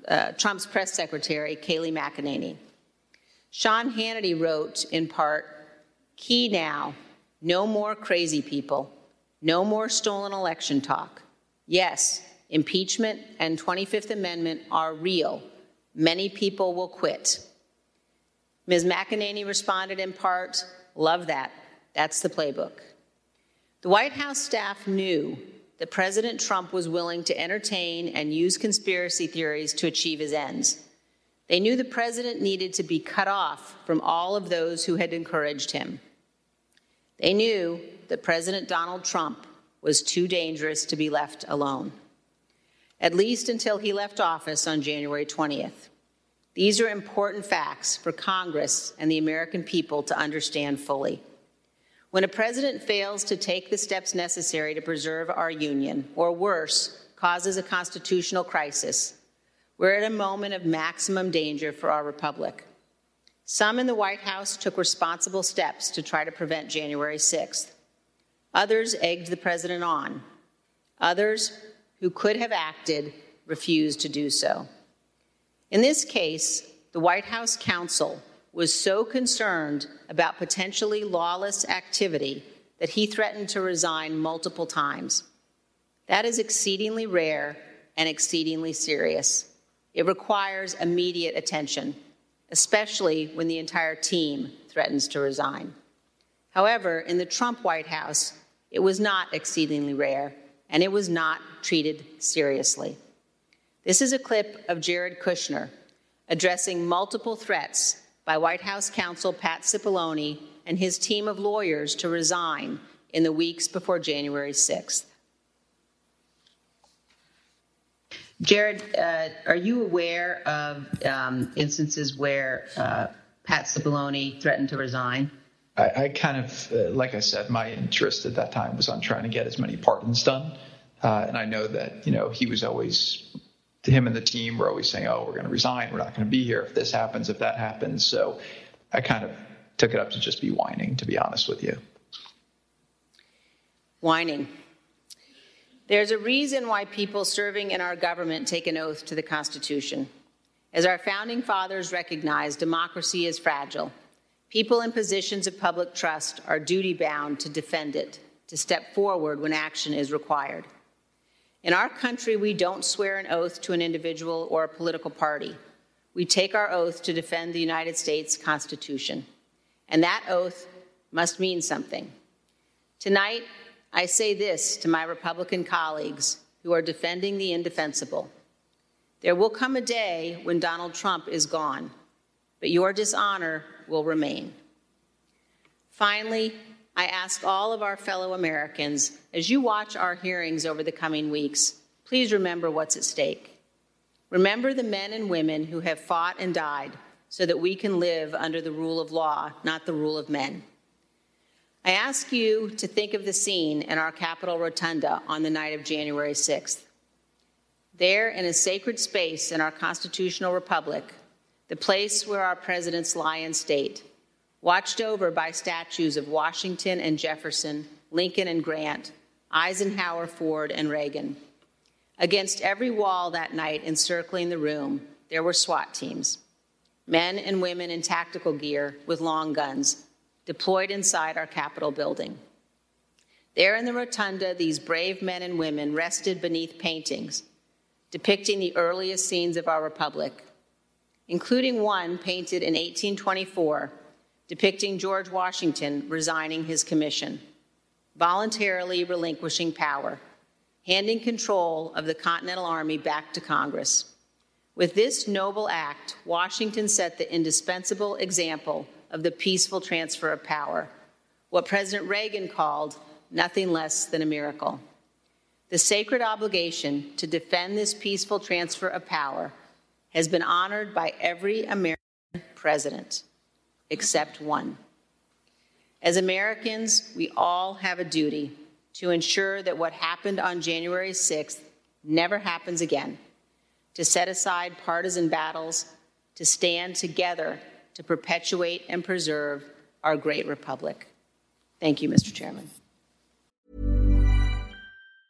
Speaker 6: uh, Trump's press secretary, Kayleigh McEnany. Sean Hannity wrote, in part, "Key now, no more crazy people, no more stolen election talk. Yes, impeachment and twenty-fifth Amendment are real. Many people will quit." Miz McEnany responded in part, "Love that. That's the playbook." The White House staff knew that President Trump was willing to entertain and use conspiracy theories to achieve his ends. They knew the president needed to be cut off from all of those who had encouraged him. They knew that President Donald Trump was too dangerous to be left alone, at least until he left office on January twentieth. These are important facts for Congress and the American people to understand fully. When a president fails to take the steps necessary to preserve our union, or worse, causes a constitutional crisis, we're at a moment of maximum danger for our republic. Some in the White House took responsible steps to try to prevent January sixth. Others egged the president on. Others, who could have acted, refused to do so. In this case, the White House counsel was so concerned about potentially lawless activity that he threatened to resign multiple times. That is exceedingly rare and exceedingly serious. It requires immediate attention, especially when the entire team threatens to resign. However, in the Trump White House, it was not exceedingly rare, and it was not treated seriously. This is a clip of Jared Kushner addressing multiple threats by White House counsel Pat Cipollone and his team of lawyers to resign in the weeks before January sixth. Jared, uh, are you aware of um, instances where uh, Pat Cipollone threatened to resign?
Speaker 18: I, I kind of, uh, like I said, my interest at that time was on trying to get as many pardons done. Uh, and I know that, you know, he was always, him and the team were always saying, oh, we're going to resign. We're not going to be here if this happens, if that happens. So I kind of took it up to just be whining, to be honest with you.
Speaker 6: Whining. There's a reason why people serving in our government take an oath to the Constitution. As our founding fathers recognized, democracy is fragile. People in positions of public trust are duty-bound to defend it, to step forward when action is required. In our country, we don't swear an oath to an individual or a political party. We take our oath to defend the United States Constitution. And that oath must mean something. Tonight, I say this to my Republican colleagues who are defending the indefensible. There will come a day when Donald Trump is gone, but your dishonor will remain. Finally, I ask all of our fellow Americans, as you watch our hearings over the coming weeks, please remember what's at stake. Remember the men and women who have fought and died so that we can live under the rule of law, not the rule of men. I ask you to think of the scene in our Capitol Rotunda on the night of January sixth. There, in a sacred space in our constitutional republic, the place where our presidents lie in state, watched over by statues of Washington and Jefferson, Lincoln and Grant, Eisenhower, Ford, and Reagan. Against every wall that night encircling the room, there were SWAT teams, men and women in tactical gear with long guns, deployed inside our Capitol building. There in the rotunda, these brave men and women rested beneath paintings depicting the earliest scenes of our republic, including one painted in eighteen twenty-four depicting George Washington resigning his commission, voluntarily relinquishing power, handing control of the Continental Army back to Congress. With this noble act, Washington set the indispensable example of the peaceful transfer of power, what President Reagan called nothing less than a miracle. The sacred obligation to defend this peaceful transfer of power has been honored by every American president, except one. As Americans, we all have a duty to ensure that what happened on January sixth never happens again, to set aside partisan battles, to stand together to perpetuate and preserve our great republic. Thank you, Mister Chairman.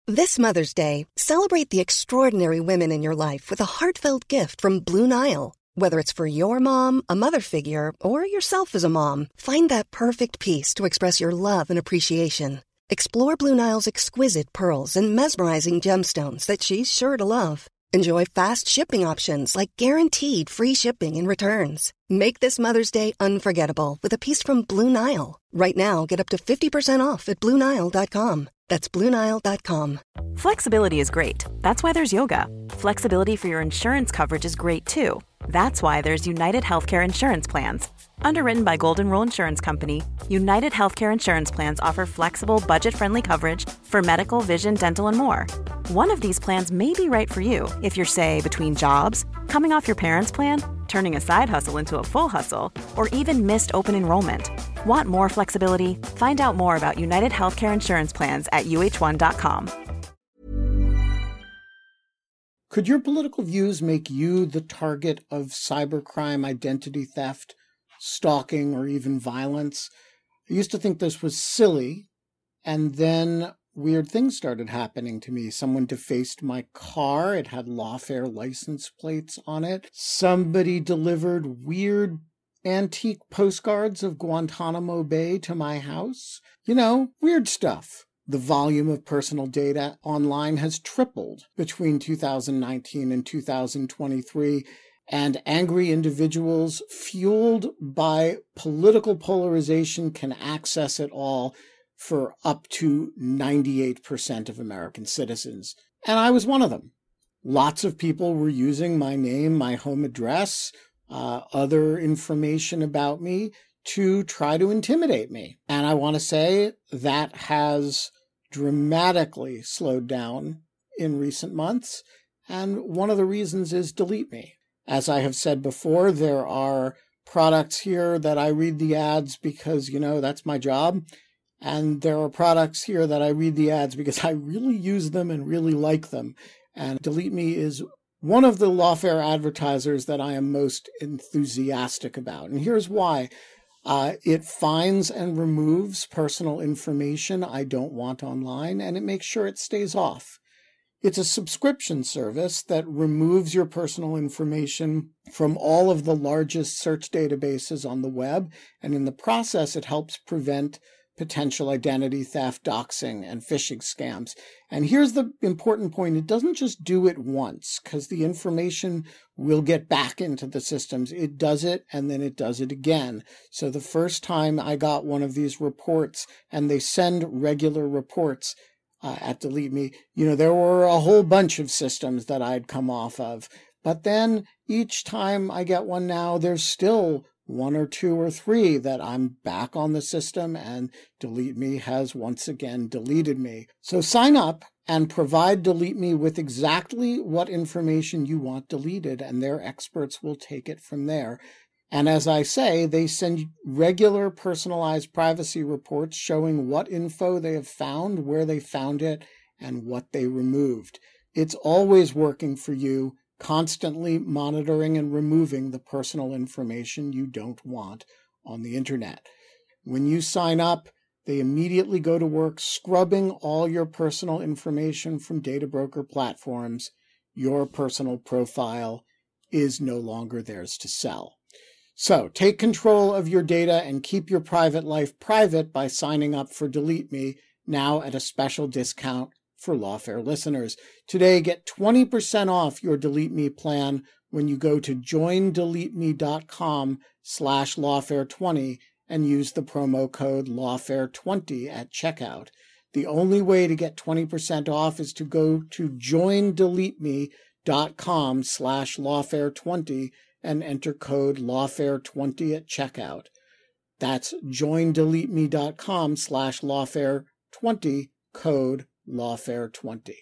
Speaker 2: This Mother's Day, celebrate the extraordinary women in your life with a heartfelt gift from Blue Nile. Whether it's for your mom, a mother figure, or yourself as a mom, find that perfect piece to express your love and appreciation. Explore Blue Nile's exquisite pearls and mesmerizing gemstones that she's sure to love. Enjoy fast shipping options like guaranteed free shipping and returns. Make this Mother's Day unforgettable with a piece from Blue Nile. Right now, get up to fifty percent off at Blue Nile dot com. That's Blue Nile dot com.
Speaker 19: Flexibility is great. That's why there's yoga. Flexibility for your insurance coverage is great too. That's why there's United Healthcare Insurance Plans. Underwritten by Golden Rule Insurance Company, United Healthcare Insurance Plans offer flexible, budget-friendly coverage for medical, vision, dental, and more. One of these plans may be right for you if you're, say, between jobs, coming off your parents' plan, turning a side hustle into a full hustle, or even missed open enrollment. Want more flexibility? Find out more about United Healthcare Insurance Plans at U H one dot com.
Speaker 1: Could your political views make you the target of cybercrime, identity theft, stalking, or even violence? I used to think this was silly, and then weird things started happening to me. Someone defaced my car. It had lawfare license plates on it. Somebody delivered weird antique postcards of Guantanamo Bay to my house. You know, weird stuff. The volume of personal data online has tripled between two thousand nineteen and two thousand twenty-three, and angry individuals fueled by political polarization can access it all for up to ninety-eight percent of American citizens. And I was one of them. Lots of people were using my name, my home address, uh, other information about me to try to intimidate me. And I want to say that has dramatically slowed down in recent months. And one of the reasons is Delete Me. As I have said before, there are products here that I read the ads because, you know, that's my job. And there are products here that I read the ads because I really use them and really like them. And Delete Me is one of the lawfare advertisers that I am most enthusiastic about. And here's why. Uh, it finds and removes personal information I don't want online, and it makes sure it stays off. It's a subscription service that removes your personal information from all of the largest search databases on the web, and in the process, it helps prevent potential identity theft, doxing, and phishing scams. And here's the important point. It doesn't just do it once, because the information will get back into the systems. It does it, and then it does it again. So the first time I got one of these reports, and they send regular reports uh, at Delete Me, you know, there were a whole bunch of systems that I'd come off of. But then each time I get one now, there's still one or two or three that I'm back on the system, and Delete Me has once again deleted me. So sign up and provide Delete Me with exactly what information you want deleted, and their experts will take it from there. And as I say, they send regular personalized privacy reports showing what info they have found, where they found it, and what they removed. It's always working for you, constantly monitoring and removing the personal information you don't want on the internet. When you sign up, they immediately go to work scrubbing all your personal information from data broker platforms. Your personal profile is no longer theirs to sell. So take control of your data and keep your private life private by signing up for Delete Me, now at a special discount for Lawfare listeners. Today, get twenty percent off your Delete Me plan when you go to joindeleteme.com slash lawfare20 and use the promo code lawfare twenty at checkout. The only way to get twenty percent off is to go to joindeleteme.com slash lawfare20 and enter code lawfare twenty at checkout. That's joindeleteme.com slash lawfare20, code lawfare twenty.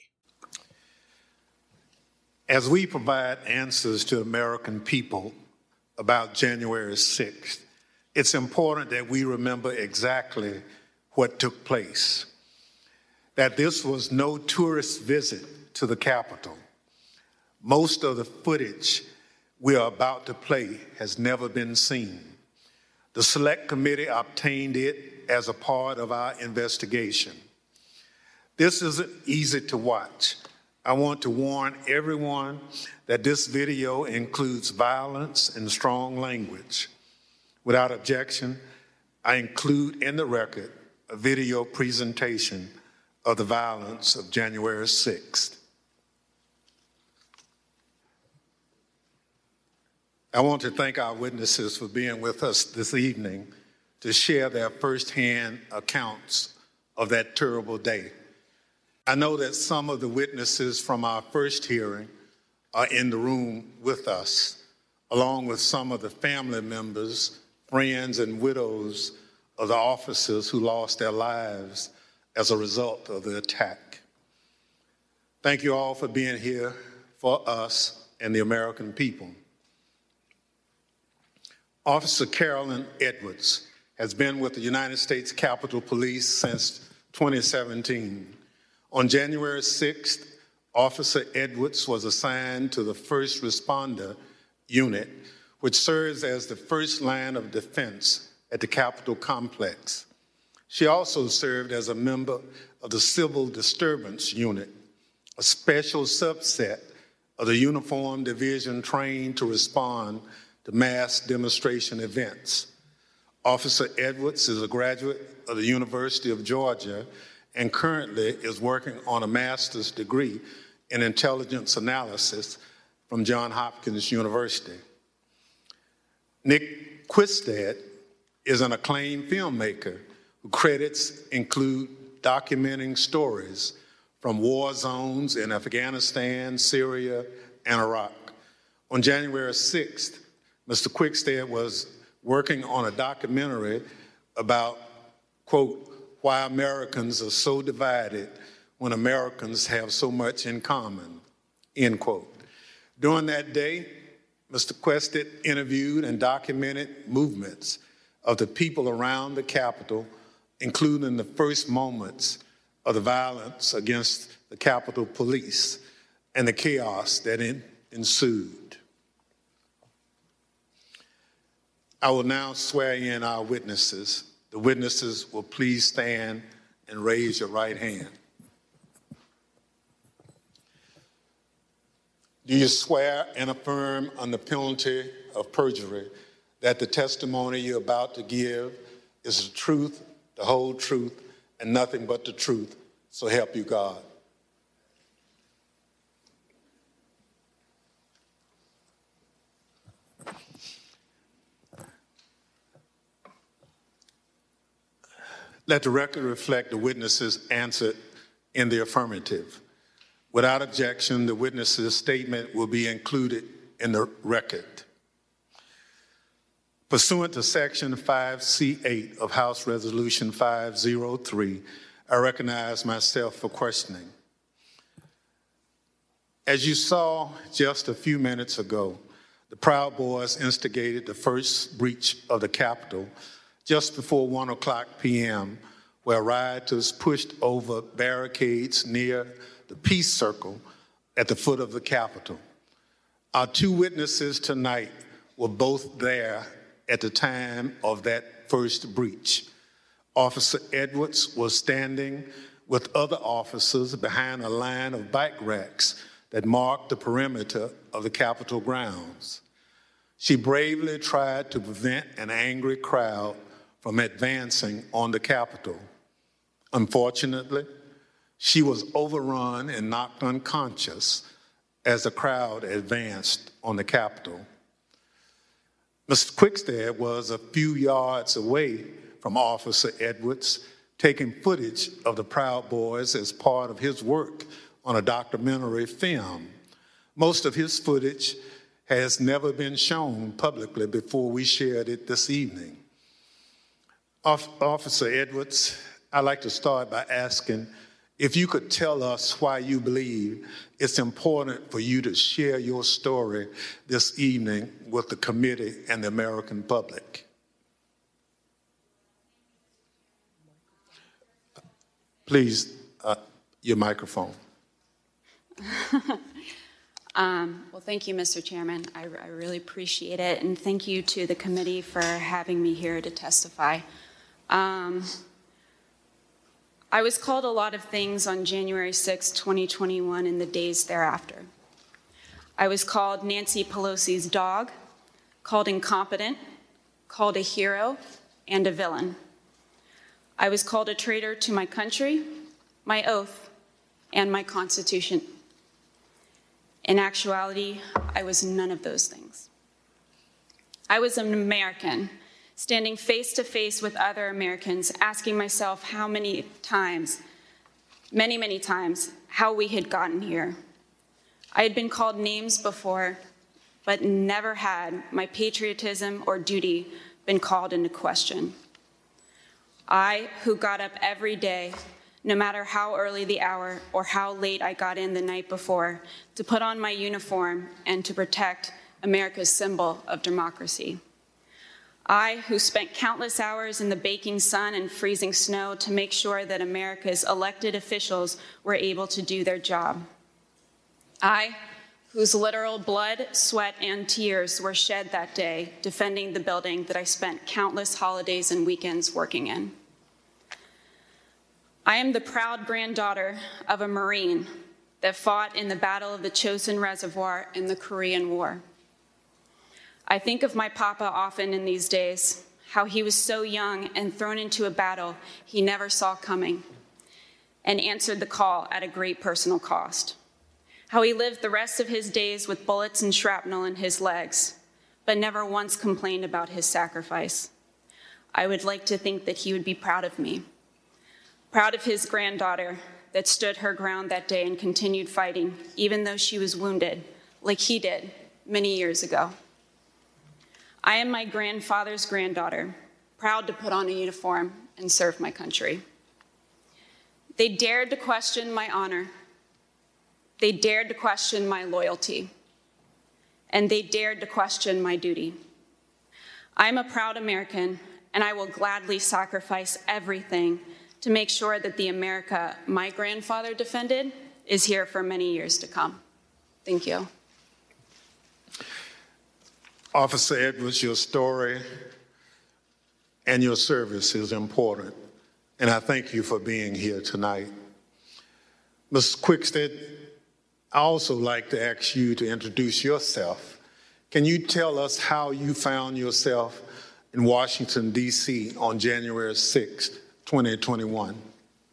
Speaker 4: As we provide answers to American people about January sixth, it's important that we remember exactly what took place. That this was no tourist visit to the Capitol. Most of the footage we are about to play has never been seen. The Select Committee obtained it as a part of our investigation. This isn't easy to watch. I want to warn everyone that this video includes violence and strong language. Without objection, I include in the record a video presentation of the violence of January sixth. I want to thank our witnesses for being with us this evening to share their firsthand accounts of that terrible day. I know that some of the witnesses from our first hearing are in the room with us, along with some of the family members, friends, and widows of the officers who lost their lives as a result of the attack. Thank you all for being here for us and the American people. Officer Carolyn Edwards has been with the United States Capitol Police since twenty seventeen. On January sixth, Officer Edwards was assigned to the First Responder Unit, which serves as the first line of defense at the Capitol complex. She also served as a member of the Civil Disturbance Unit, a special subset of the Uniform Division trained to respond to mass demonstration events. Officer Edwards is a graduate of the University of Georgia and currently is working on a master's degree in intelligence analysis from Johns Hopkins University. Nick Quistad is an acclaimed filmmaker whose credits include documenting stories from war zones in Afghanistan, Syria, and Iraq. On January sixth, Mister Quistad was working on a documentary about, quote, why Americans are so divided when Americans have so much in common, end quote. During that day, Mister Quistad interviewed and documented movements of the people around the Capitol, including the first moments of the violence against the Capitol Police and the chaos that in, ensued. I will now swear in our witnesses. The witnesses will please stand and raise your right hand. Do you swear and affirm under penalty of perjury that the testimony you're about to give is the truth, the whole truth, and nothing but the truth, so help you God? Let the record reflect the witnesses answered in the affirmative. Without objection, the witness's statement will be included in the record. Pursuant to Section five C eight of House Resolution five oh three, I recognize myself for questioning. As you saw just a few minutes ago, the Proud Boys instigated the first breach of the Capitol just before one o'clock p m, where rioters pushed over barricades near the Peace Circle at the foot of the Capitol. Our two witnesses tonight were both there at the time of that first breach. Officer Edwards was standing with other officers behind a line of bike racks that marked the perimeter of the Capitol grounds. She bravely tried to prevent an angry crowd from advancing on the Capitol. Unfortunately, she was overrun and knocked unconscious as the crowd advanced on the Capitol. Mister Quistad was a few yards away from Officer Edwards, taking footage of the Proud Boys as part of his work on a documentary film. Most of his footage has never been shown publicly before we shared it this evening. Officer Edwards, I'd like to start by asking if you could tell us why you believe it's important for you to share your story this evening with the committee and the American public. Please, uh, your microphone.
Speaker 20: um, well, thank you, Mister Chairman. I, I really appreciate it, and thank you to the committee for having me here to testify. Um, I was called a lot of things on January sixth, twenty twenty-one, and the days thereafter. I was called Nancy Pelosi's dog, called incompetent, called a hero, and a villain. I was called a traitor to my country, my oath, and my Constitution. In actuality, I was none of those things. I was an American, standing face to face with other Americans, asking myself how many times, many, many times, how we had gotten here. I had been called names before, but never had my patriotism or duty been called into question. I, who got up every day, no matter how early the hour or how late I got in the night before, to put on my uniform and to protect America's symbol of democracy. I, who spent countless hours in the baking sun and freezing snow to make sure that America's elected officials were able to do their job. I, whose literal blood, sweat, and tears were shed that day defending the building that I spent countless holidays and weekends working in. I am the proud granddaughter of a Marine that fought in the Battle of the Chosin Reservoir in the Korean War. I think of my papa often in these days, how he was so young and thrown into a battle he never saw coming and answered the call at a great personal cost. How he lived the rest of his days with bullets and shrapnel in his legs, but never once complained about his sacrifice. I would like to think that he would be proud of me, proud of his granddaughter that stood her ground that day and continued fighting, even though she was wounded, like he did many years ago. I am my grandfather's granddaughter, proud to put on a uniform and serve my country. They dared to question my honor. They dared to question my loyalty. And they dared to question my duty. I am a proud American, and I will gladly sacrifice everything to make sure that the America my grandfather defended is here for many years to come. Thank you.
Speaker 4: Officer Edwards, your story and your service is important, and I thank you for being here tonight. Miz Quickstead, I also like to ask you to introduce yourself. Can you tell us how you found yourself in Washington, D C on January sixth, twenty twenty-one?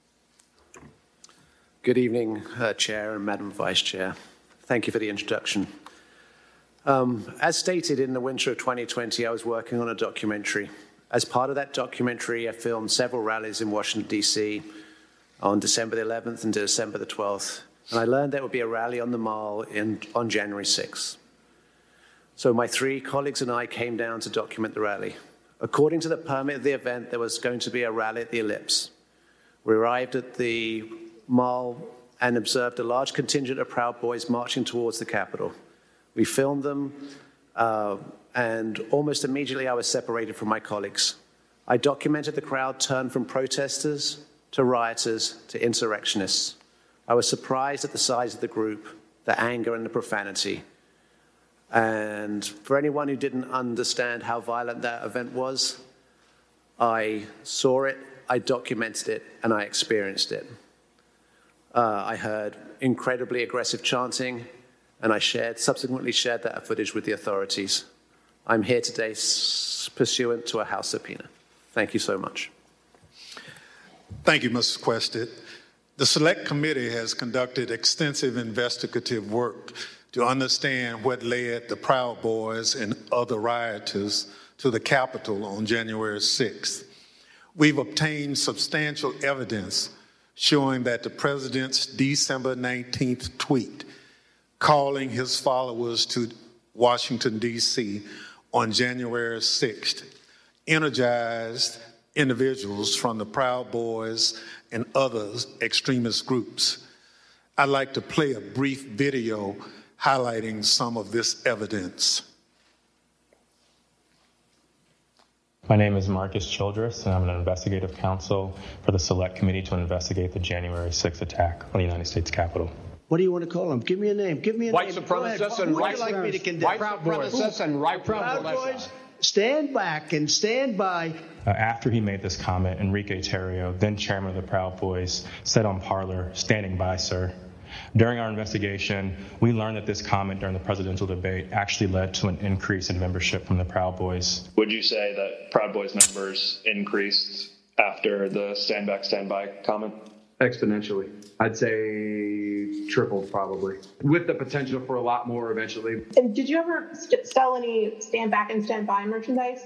Speaker 21: Good evening, uh, Chair and Madam Vice Chair. Thank you for the introduction. Um, as stated, in the winter of twenty twenty, I was working on a documentary. As part of that documentary, I filmed several rallies in Washington, D C on December the eleventh and December the twelfth. And I learned there would be a rally on the Mall in, on January sixth. So my three colleagues and I came down to document the rally. According to the permit of the event, there was going to be a rally at the Ellipse. We arrived at the Mall and observed a large contingent of Proud Boys marching towards the Capitol. We filmed them, uh, and almost immediately I was separated from my colleagues. I documented the crowd turn from protesters to rioters to insurrectionists. I was surprised at the size of the group, the anger and the profanity. And for anyone who didn't understand how violent that event was, I saw it, I documented it, and I experienced it. Uh, I heard incredibly aggressive chanting, and I shared, subsequently shared that footage with the authorities. I'm here today pursuant to a House subpoena. Thank you so much.
Speaker 4: Thank you, Mister Quickstead. The Select Committee has conducted extensive investigative work to understand what led the Proud Boys and other rioters to the Capitol on January sixth. We've obtained substantial evidence showing that the president's December nineteenth tweet calling his followers to Washington, D C on January sixth energized individuals from the Proud Boys and other extremist groups. I'd like to play a brief video highlighting some of this evidence.
Speaker 22: My name is Marcus Childress, and I'm an investigative counsel for the Select Committee to investigate the January sixth attack on the United States Capitol.
Speaker 23: What do you want to call them? Give me a name. Give me a
Speaker 24: white
Speaker 23: name.
Speaker 24: Supremacists and
Speaker 23: What
Speaker 24: white
Speaker 23: would you like me to condemn?
Speaker 24: White supremacists and right
Speaker 23: Proud Boys.
Speaker 3: stand back and stand by.
Speaker 22: Uh, after he made this comment, Enrique Tarrio, then chairman of the Proud Boys, said on Parler, "Standing by, sir." During our investigation, we learned that this comment during the presidential debate actually led to an increase in membership from the Proud Boys.
Speaker 7: Would you say that Proud Boys members increased after the stand back, stand by comment?
Speaker 23: Exponentially. I'd say tripled probably, with the potential for a lot more eventually.
Speaker 24: And did you ever st- sell any stand back and stand by merchandise?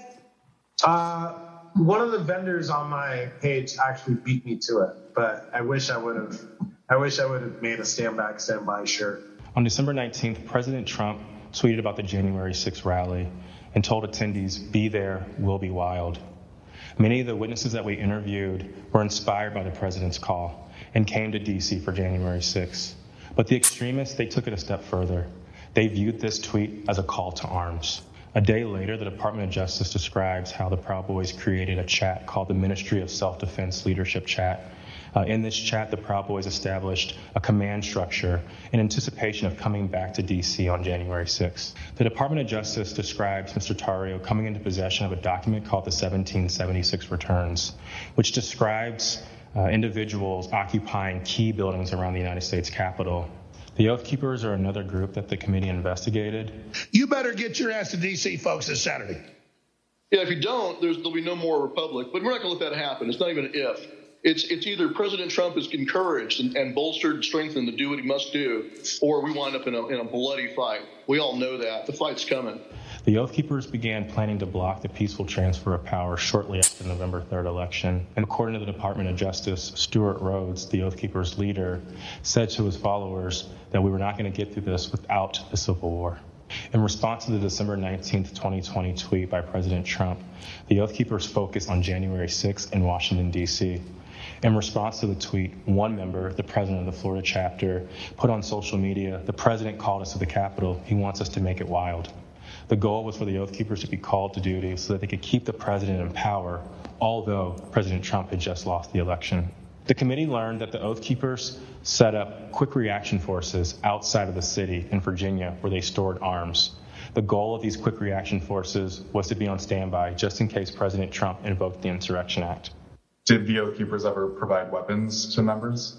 Speaker 25: Uh, one of the vendors on my page actually beat me to it, but I wish I would have. I wish I would have made a stand back, stand by shirt.
Speaker 22: On December nineteenth, President Trump tweeted about the January sixth rally and told attendees, "Be there, we'll be wild." Many of the witnesses that we interviewed were inspired by the president's call and came to D C for January sixth. But the extremists, they took it a step further. They viewed this tweet as a call to arms. A day later, the Department of Justice describes how the Proud Boys created a chat called the Ministry of Self-Defense Leadership Chat. Uh, in this chat, the Proud Boys established a command structure in anticipation of coming back to D C on January sixth. The Department of Justice describes Mister Tarrio coming into possession of a document called the seventeen seventy-six Returns, which describes uh, individuals occupying key buildings around the United States Capitol. The Oath Keepers are another group that the committee investigated.
Speaker 26: You better get your ass to D C, folks, this Saturday.
Speaker 27: Yeah, if you don't, there's, there'll be no more Republic. But we're not going to let that happen. It's not even an if. It's it's either President Trump is encouraged and, and bolstered and strengthened to do what he must do, or we wind up in a, in a bloody fight. We all know that. The fight's coming.
Speaker 22: The Oath Keepers began planning to block the peaceful transfer of power shortly after the November third election. And according to the Department of Justice, Stewart Rhodes, the Oath Keepers leader, said to his followers that we were not going to get through this without a civil war. In response to the December nineteenth, twenty twenty tweet by President Trump, the Oath Keepers focused on January sixth in Washington, D C In response to the tweet, one member, the president of the Florida chapter, put on social media, "The president called us to the Capitol. He wants us to make it wild." The goal was for the Oath Keepers to be called to duty so that they could keep the president in power, although President Trump had just lost the election. The committee learned that the Oath Keepers set up quick reaction forces outside of the city in Virginia where they stored arms. The goal of these quick reaction forces was to be on standby just in case President Trump invoked the Insurrection Act.
Speaker 28: Did the Oath Keepers ever provide weapons to members?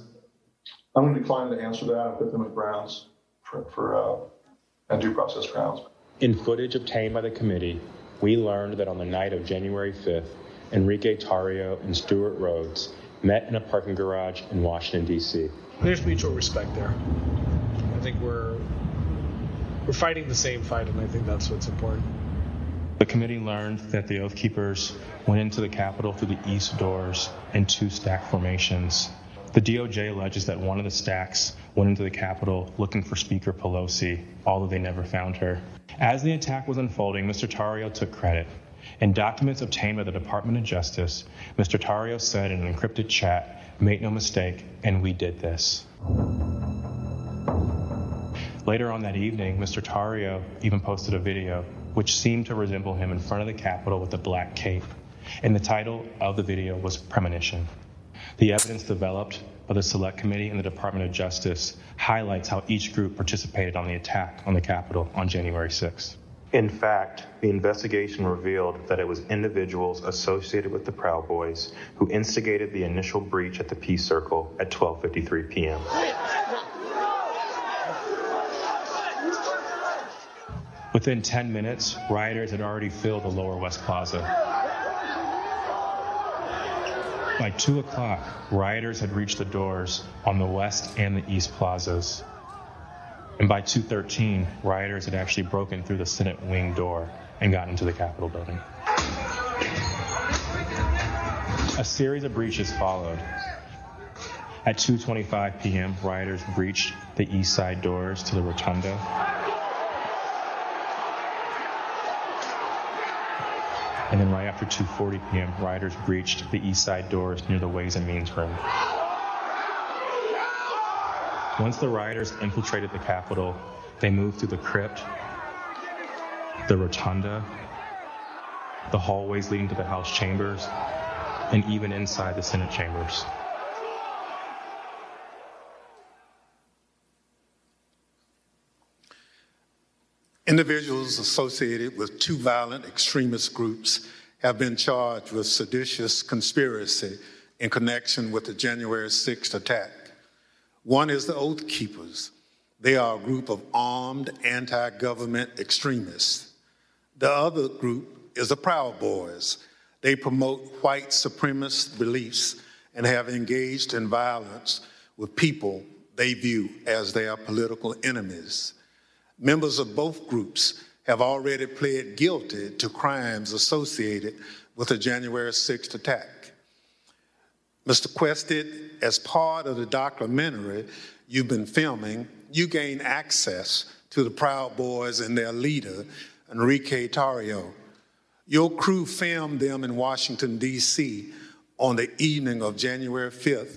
Speaker 27: I'm going to decline to answer that and put them at grounds for, for uh, and due process grounds.
Speaker 22: In footage obtained by the committee, we learned that on the night of January fifth, Enrique Tarrio and Stewart Rhodes met in a parking garage in Washington, D C
Speaker 29: There's mutual respect there. I think we're we're fighting the same fight, and I think that's what's important.
Speaker 22: The committee learned that the Oath Keepers went into the Capitol through the east doors in two stack formations. The D O J alleges that one of the stacks went into the Capitol looking for Speaker Pelosi, although they never found her. As the attack was unfolding, Mister Tarrio took credit. In documents obtained by the Department of Justice, Mister Tarrio said in an encrypted chat, "Make no mistake, and we did this." Later on that evening, Mister Tarrio even posted a video which seemed to resemble him in front of the Capitol with a black cape, and the title of the video was Premonition. The evidence developed by the Select Committee and the Department of Justice highlights how each group participated on the attack on the Capitol on January sixth. In fact, the investigation revealed that it was individuals associated with the Proud Boys who instigated the initial breach at the Peace Circle at twelve fifty-three p.m. Within ten minutes, rioters had already filled the Lower West Plaza. By two o'clock, rioters had reached the doors on the west and the east plazas. And by two thirteen, rioters had actually broken through the Senate wing door and gotten into the Capitol building. A series of breaches followed. At two twenty-five p.m., rioters breached the east side doors to the Rotunda. And then right after two forty p.m., rioters breached the east side doors near the Ways and Means room. Once the rioters infiltrated the Capitol, they moved through the crypt, the rotunda, the hallways leading to the House chambers, and even inside the Senate chambers.
Speaker 4: Individuals associated with two violent extremist groups have been charged with seditious conspiracy in connection with the January sixth attack. One is the Oath Keepers. They are a group of armed anti-government extremists. The other group is the Proud Boys. They promote white supremacist beliefs and have engaged in violence with people they view as their political enemies. Members of both groups have already pled guilty to crimes associated with the January sixth attack. Mister Quested, as part of the documentary you've been filming, you gained access to the Proud Boys and their leader, Enrique Tarrio. Your crew filmed them in Washington, D C on the evening of January fifth.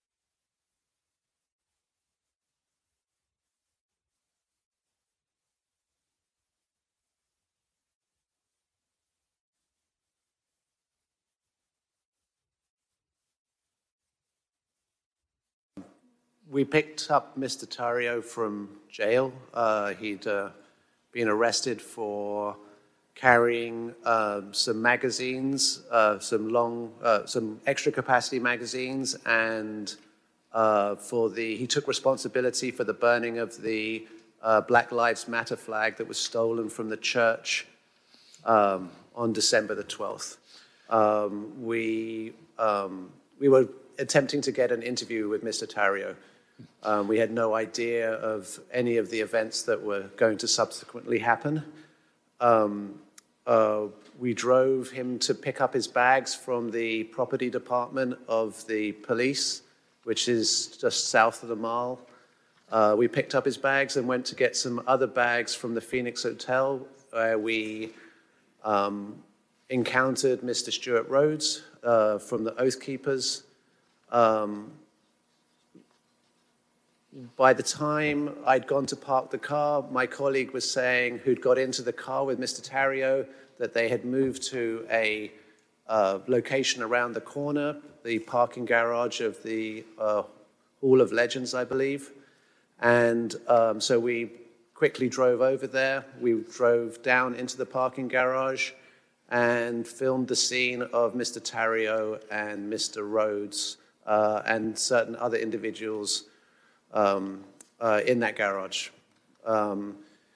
Speaker 21: We picked up Mister Tarrio from jail. Uh, he'd uh, been arrested for carrying uh, some magazines, uh, some long, uh, some extra capacity magazines, and uh, for the, he took responsibility for the burning of the uh, Black Lives Matter flag that was stolen from the church um, on December the twelfth. Um, we, um, we were attempting to get an interview with Mister Tarrio. Um, we had no idea of any of the events that were going to subsequently happen. Um, uh, we drove him to pick up his bags from the property department of the police, which is just south of the mall. Uh, we picked up his bags and went to get some other bags from the Phoenix Hotel, where we um, encountered Mister Stewart Rhodes uh, from the Oath Keepers. Um, By the time I'd gone to park the car, my colleague was saying, who'd got into the car with Mister Tarrio, that they had moved to a uh, location around the corner, the parking garage of the uh, Hall of Legends, I believe. And um, so we quickly drove over there. We drove down into the parking garage and filmed the scene of Mister Tarrio and Mister Rhodes uh, and certain other individuals Um, uh, in that garage. Um,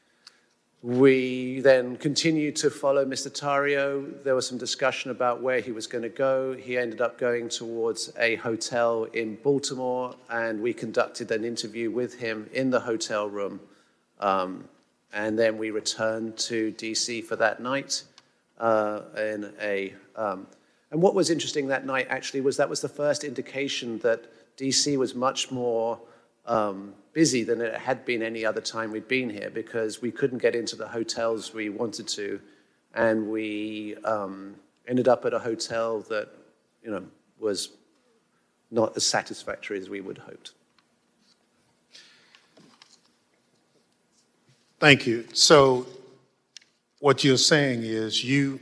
Speaker 21: we then continued to follow Mister Tarrio. There was some discussion about where he was going to go. He ended up going towards a hotel in Baltimore, and we conducted an interview with him in the hotel room. Um, and then we returned to D C for that night. Uh, in a, um, and what was interesting that night actually was that was the first indication that D C was much more Um, busy than it had been any other time we'd been here, because we couldn't get into the hotels we wanted to, and we um, ended up at a hotel that, you know, was not as satisfactory as we would have hoped.
Speaker 4: Thank you. So what you're saying is you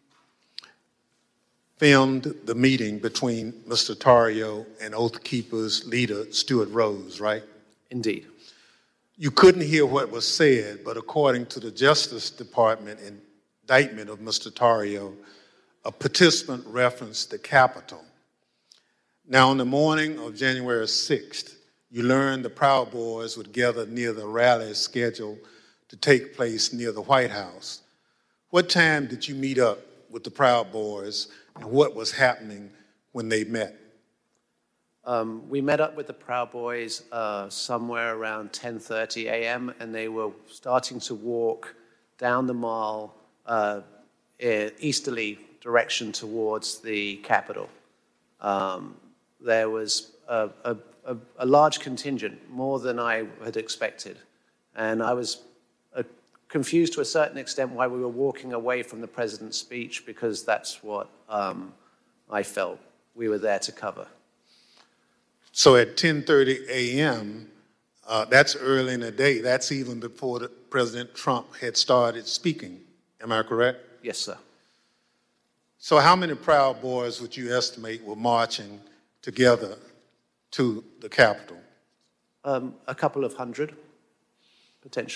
Speaker 4: filmed the meeting between Mister Tarrio and Oath Keepers leader Stewart Rhodes, right?
Speaker 21: Indeed.
Speaker 4: You couldn't hear what was said, but according to the Justice Department indictment of Mister Tarrio, a participant referenced the Capitol. Now, on the morning of January sixth, you learned the Proud Boys would gather near the rally scheduled to take place near the White House. What time did you meet up with the Proud Boys, and what was happening when they met?
Speaker 21: Um, we met up with the Proud Boys uh, somewhere around ten thirty a m, and they were starting to walk down the mall, uh, easterly direction towards the Capitol. Um, there was a, a, a, a large contingent, more than I had expected, and I was uh, confused to a certain extent why we were walking away from the president's speech, because that's what um, I felt we were there to cover.
Speaker 4: So at ten thirty a m, uh, that's early in the day. That's even before the President Trump had started speaking. Am I correct?
Speaker 21: Yes, sir.
Speaker 4: So how many Proud Boys would you estimate were marching together to the Capitol?
Speaker 21: Um, a couple of hundred, potentially.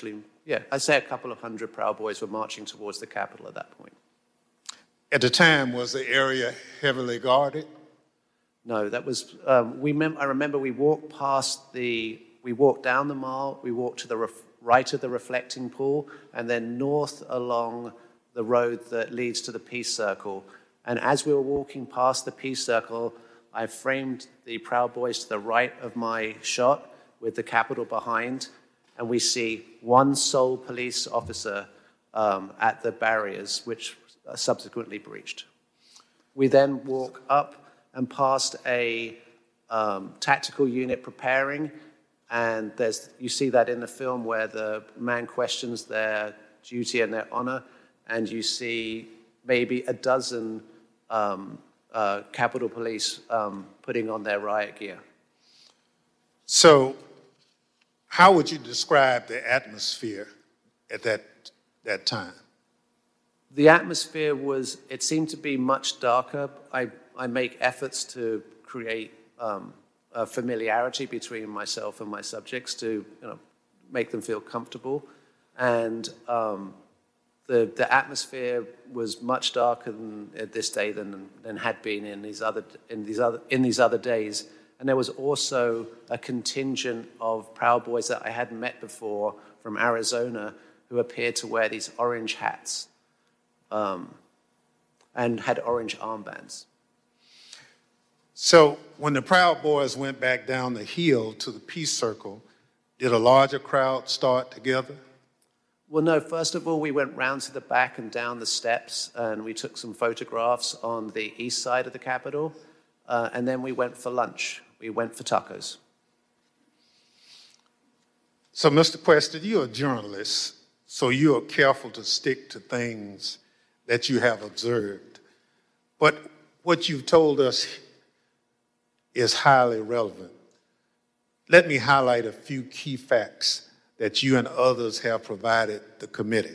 Speaker 21: Yeah, I'd say a couple of hundred Proud Boys were marching towards the Capitol at that point.
Speaker 4: At the time, was the area heavily guarded?
Speaker 21: No, that was, um, we mem- I remember we walked past the, we walked down the mall, we walked to the ref- right of the reflecting pool, and then north along the road that leads to the Peace Circle. And as we were walking past the Peace Circle, I framed the Proud Boys to the right of my shot with the Capitol behind, and we see one sole police officer um, at the barriers, which uh, subsequently breached. We then walk up and past a um, tactical unit preparing, and there's you see that in the film where the man questions their duty and their honor, and you see maybe a dozen um, uh, Capitol Police um, putting on their riot gear.
Speaker 4: So, how would you describe the atmosphere at that, that time?
Speaker 21: The atmosphere was, it seemed to be much darker. I, I make efforts to create um, a familiarity between myself and my subjects to you know, make them feel comfortable. And um, the, the atmosphere was much darker than, at this day than, than had been in these, other, in, these other, in these other days. And there was also a contingent of Proud Boys that I hadn't met before from Arizona who appeared to wear these orange hats um, and had orange armbands.
Speaker 4: So when the Proud Boys went back down the hill to the Peace Circle, did a larger crowd start together?
Speaker 21: Well, no. First of all, we went round to the back and down the steps, and we took some photographs on the east side of the Capitol, uh, and then we went for lunch. We went for tacos.
Speaker 4: So, Mister Questa, you're a journalist, so you are careful to stick to things that you have observed. But what you've told us is highly relevant. Let me highlight a few key facts that you and others have provided the committee.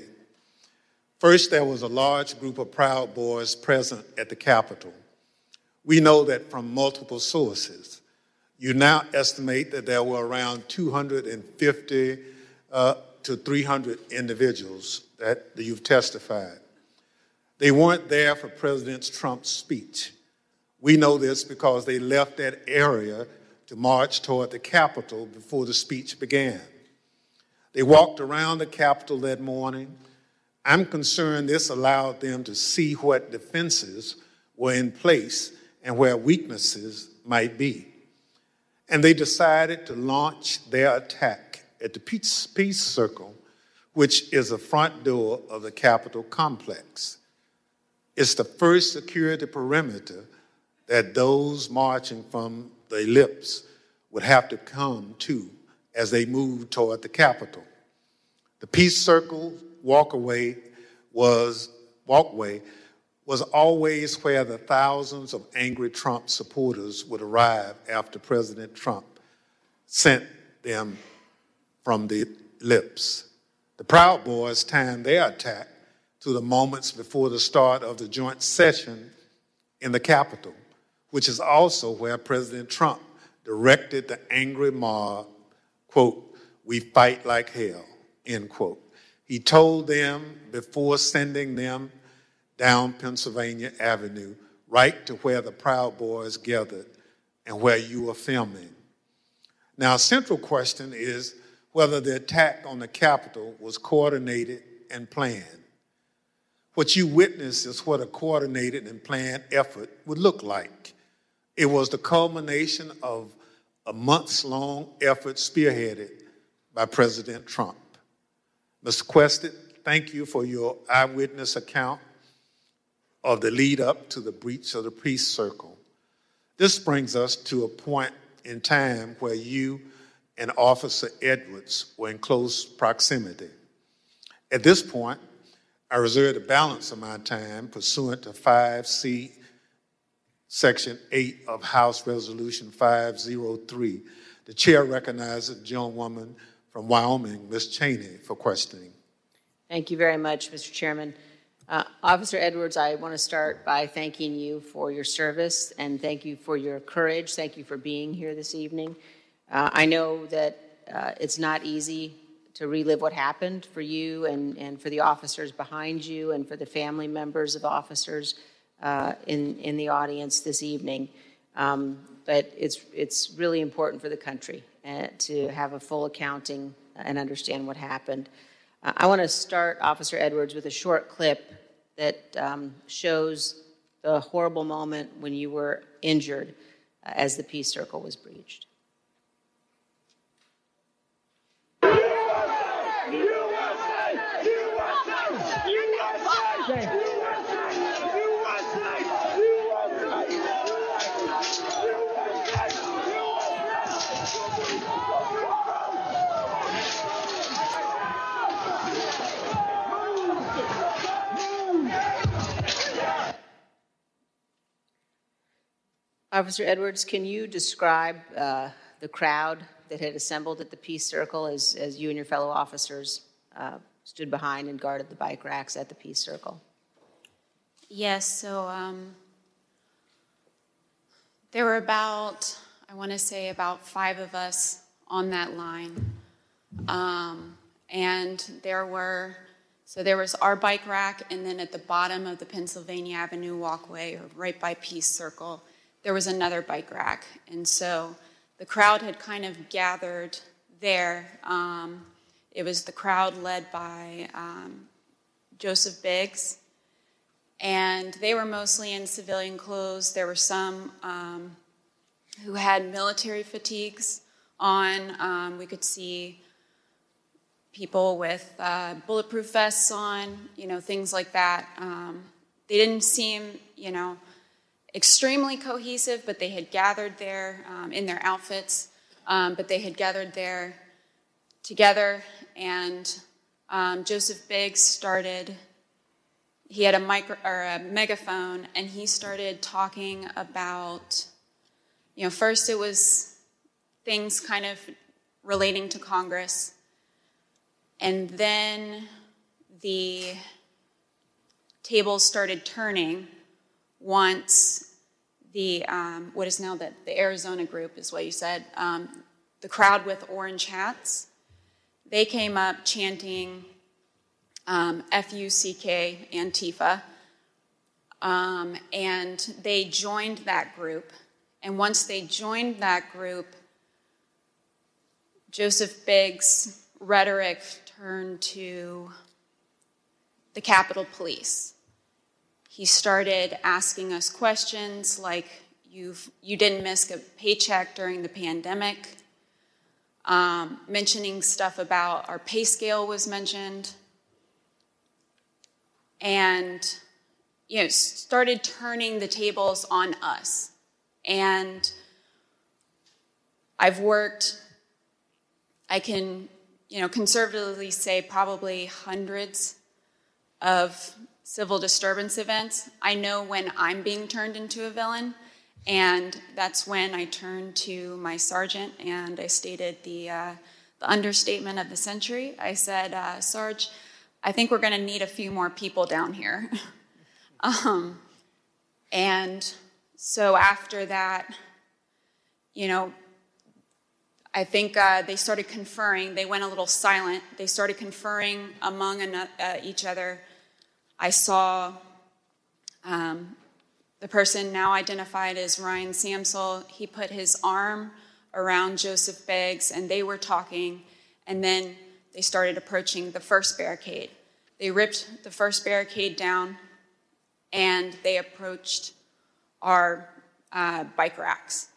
Speaker 4: First, there was a large group of Proud Boys present at the Capitol. We know that from multiple sources. You now estimate that there were around two hundred fifty uh, to three hundred individuals that you've testified. They weren't there for President Trump's speech. We know this because they left that area to march toward the Capitol before the speech began. They walked around the Capitol that morning. I'm concerned this allowed them to see what defenses were in place and where weaknesses might be. And they decided to launch their attack at the Peace, Peace Circle, which is the front door of the Capitol complex. It's the first security perimeter that those marching from the ellipse would have to come to as they moved toward the Capitol. The Peace Circle walkaway was, walkway was always where the thousands of angry Trump supporters would arrive after President Trump sent them from the ellipse. The Proud Boys timed their attack to the moments before the start of the joint session in the Capitol, which is also where President Trump directed the angry mob, quote, "We fight like hell," end quote. He told them before sending them down Pennsylvania Avenue, right to where the Proud Boys gathered and where you were filming. Now, a central question is whether the attack on the Capitol was coordinated and planned. What you witnessed is what a coordinated and planned effort would look like. It was the culmination of a months-long effort spearheaded by President Trump. Mister Questa, thank you for your eyewitness account of the lead up to the breach of the Peace Circle. This brings us to a point in time where you and Officer Edwards were in close proximity. At this point, I reserve the balance of my time pursuant to five C, Section eight of House Resolution five oh three. The chair recognizes the gentlewoman from Wyoming, Miz Cheney, for questioning.
Speaker 6: Thank you very much, Mister Chairman. Uh, Officer Edwards, I want to start by thanking you for your service and thank you for your courage. Thank you for being here this evening. Uh, I know that uh, it's not easy to relive what happened for you and, and for the officers behind you and for the family members of officers uh, in, in the audience this evening. Um, but it's, it's really important for the country uh, to have a full accounting and understand what happened. Uh, I want to start, Officer Edwards, with a short clip that um, shows the horrible moment when you were injured uh, as the peace circle was breached. Officer Edwards, can you describe uh, the crowd that had assembled at the Peace Circle as, as you and your fellow officers uh, stood behind and guarded the bike racks at the Peace Circle?
Speaker 20: Yes, so um, there were about, I want to say about five of us on that line. Um, and there were, so there was our bike rack, and then at the bottom of the Pennsylvania Avenue walkway, or right by Peace Circle, there was another bike rack. And so the crowd had kind of gathered there. Um, it was the crowd led by um, Joseph Biggs, and they were mostly in civilian clothes. There were some um, who had military fatigues on. Um, we could see people with uh, bulletproof vests on, you know, things like that. Um, they didn't seem, you know, extremely cohesive, but they had gathered there um, in their outfits, um, but they had gathered there together, and um, Joseph Biggs started, he had a micro or a megaphone, and he started talking about, you know, first it was things kind of relating to Congress, and then the tables started turning once the, um, what is now the, the Arizona group is what you said, um, the crowd with orange hats, they came up chanting um, F U C K, Antifa, um, and they joined that group. And once they joined that group, Joseph Biggs' rhetoric turned to the Capitol Police. He started asking us questions like, You've, you didn't miss a paycheck during the pandemic, um, mentioning stuff about our pay scale was mentioned, and you know, started turning the tables on us. And I've worked, I can you know, conservatively say probably hundreds of civil disturbance events. I know when I'm being turned into a villain, and that's when I turned to my sergeant and I stated the, uh, the understatement of the century. I said, uh, Sarge, I think we're going to need a few more people down here. um, and so after that, you know, I think uh, they started conferring. They went a little silent. They started conferring among an, uh, each other. I saw um, the person now identified as Ryan Samsel. He put his arm around Joseph Biggs, and they were talking, and then they started approaching the first barricade. They ripped the first barricade down, and they approached our uh, bike racks.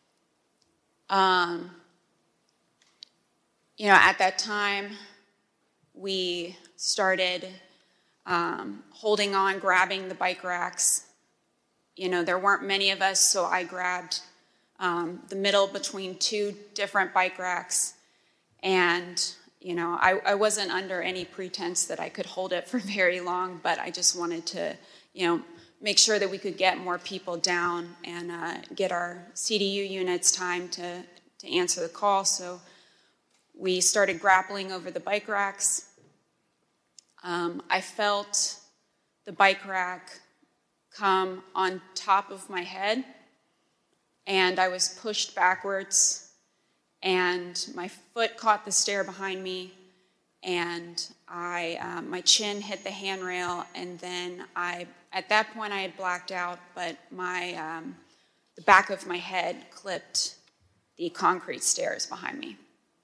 Speaker 20: Um, you know, at that time, we started um, holding on, grabbing the bike racks. You know, there weren't many of us, so I grabbed um, the middle between two different bike racks. And, you know, I, I wasn't under any pretense that I could hold it for very long, but I just wanted to, you know, make sure that we could get more people down and uh, get our C D U units time to, to answer the call. So we started grappling over the bike racks. Um, I felt the bike rack come on top of my head, and I was pushed backwards, and my foot caught the stair behind me, and I, um, my chin hit the handrail, and then I, at that point I had blacked out, but my, um, the back of my head clipped the concrete stairs behind me.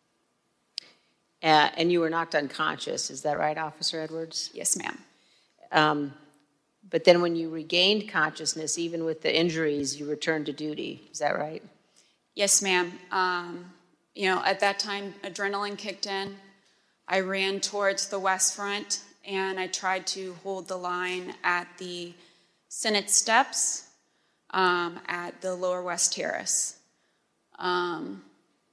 Speaker 6: Uh, and you were knocked unconscious, is that right, Officer Edwards?
Speaker 20: Yes, ma'am.
Speaker 6: Um, but then when you regained consciousness, even with the injuries, you returned to duty, is that right?
Speaker 20: Yes, ma'am. Um, you know, at that time, adrenaline kicked in. I ran towards the West Front, and I tried to hold the line at the Senate steps um, at the Lower West Terrace. Um,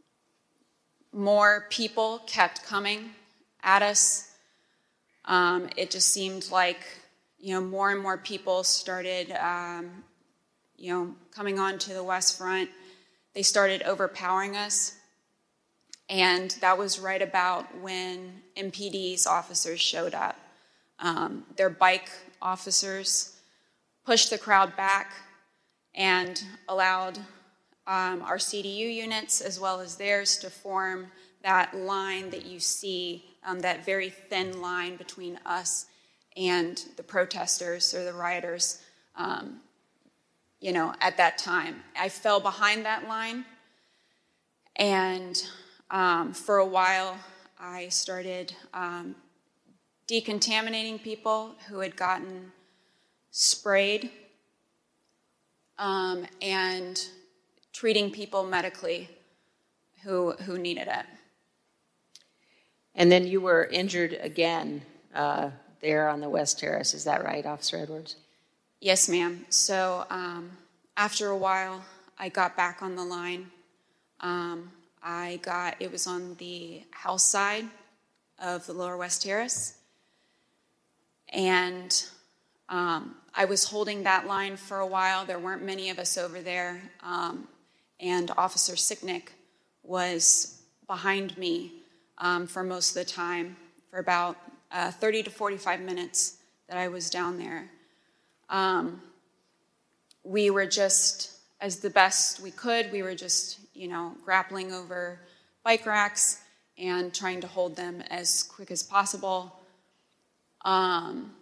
Speaker 20: more people kept coming at us. Um, it just seemed like, you know, more and more people started, um, you know, coming onto the West Front. They started overpowering us. And that was right about when M P D's officers showed up. Um, their bike officers pushed the crowd back and allowed um, our C D U units as well as theirs to form that line that you see, um, that very thin line between us and the protesters or the rioters, um, you know, at that time. I fell behind that line, and um, for a while I started um, decontaminating people who had gotten sprayed um, and treating people medically who who needed it.
Speaker 6: And then you were injured again uh, there on the West Terrace, is that right, Officer Edwards?
Speaker 20: Yes, ma'am. So um, after a while, I got back on the line. Um, I got, it was on the house side of the Lower West Terrace. And um, I was holding that line for a while. There weren't many of us over there. Um, and Officer Sicknick was behind me um, for most of the time, for about uh, thirty to forty-five minutes that I was down there. Um, we were just, as the best we could, we were just, you know, grappling over bike racks and trying to hold them as quick as possible. Um,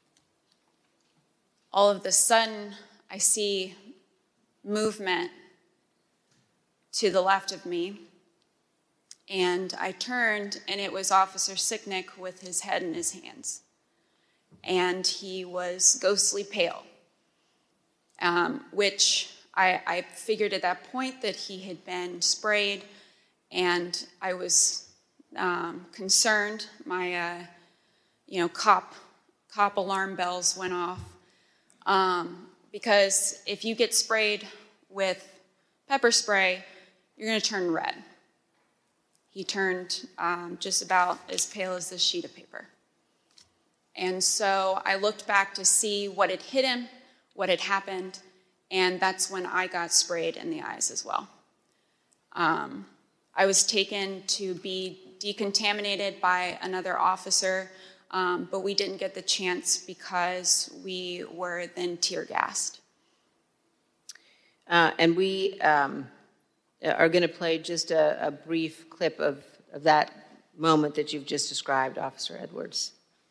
Speaker 20: all of a sudden, I see movement to the left of me, and I turned, and it was Officer Sicknick with his head in his hands. And he was ghostly pale, um, which I, I figured at that point that he had been sprayed, and I was um, concerned. My, uh, you know, cop cop alarm bells went off, um, because if you get sprayed with pepper spray, you're going to turn red. He turned um, just about as pale as this sheet of paper. And so I looked back to see what had hit him, what had happened, and that's when I got sprayed in the eyes as well. Um, I was taken to be decontaminated by another officer, um, but we didn't get the chance because we were then tear gassed.
Speaker 6: Uh, and we um, are going to play just a, a brief clip of, of that moment that you've just described, Officer Edwards.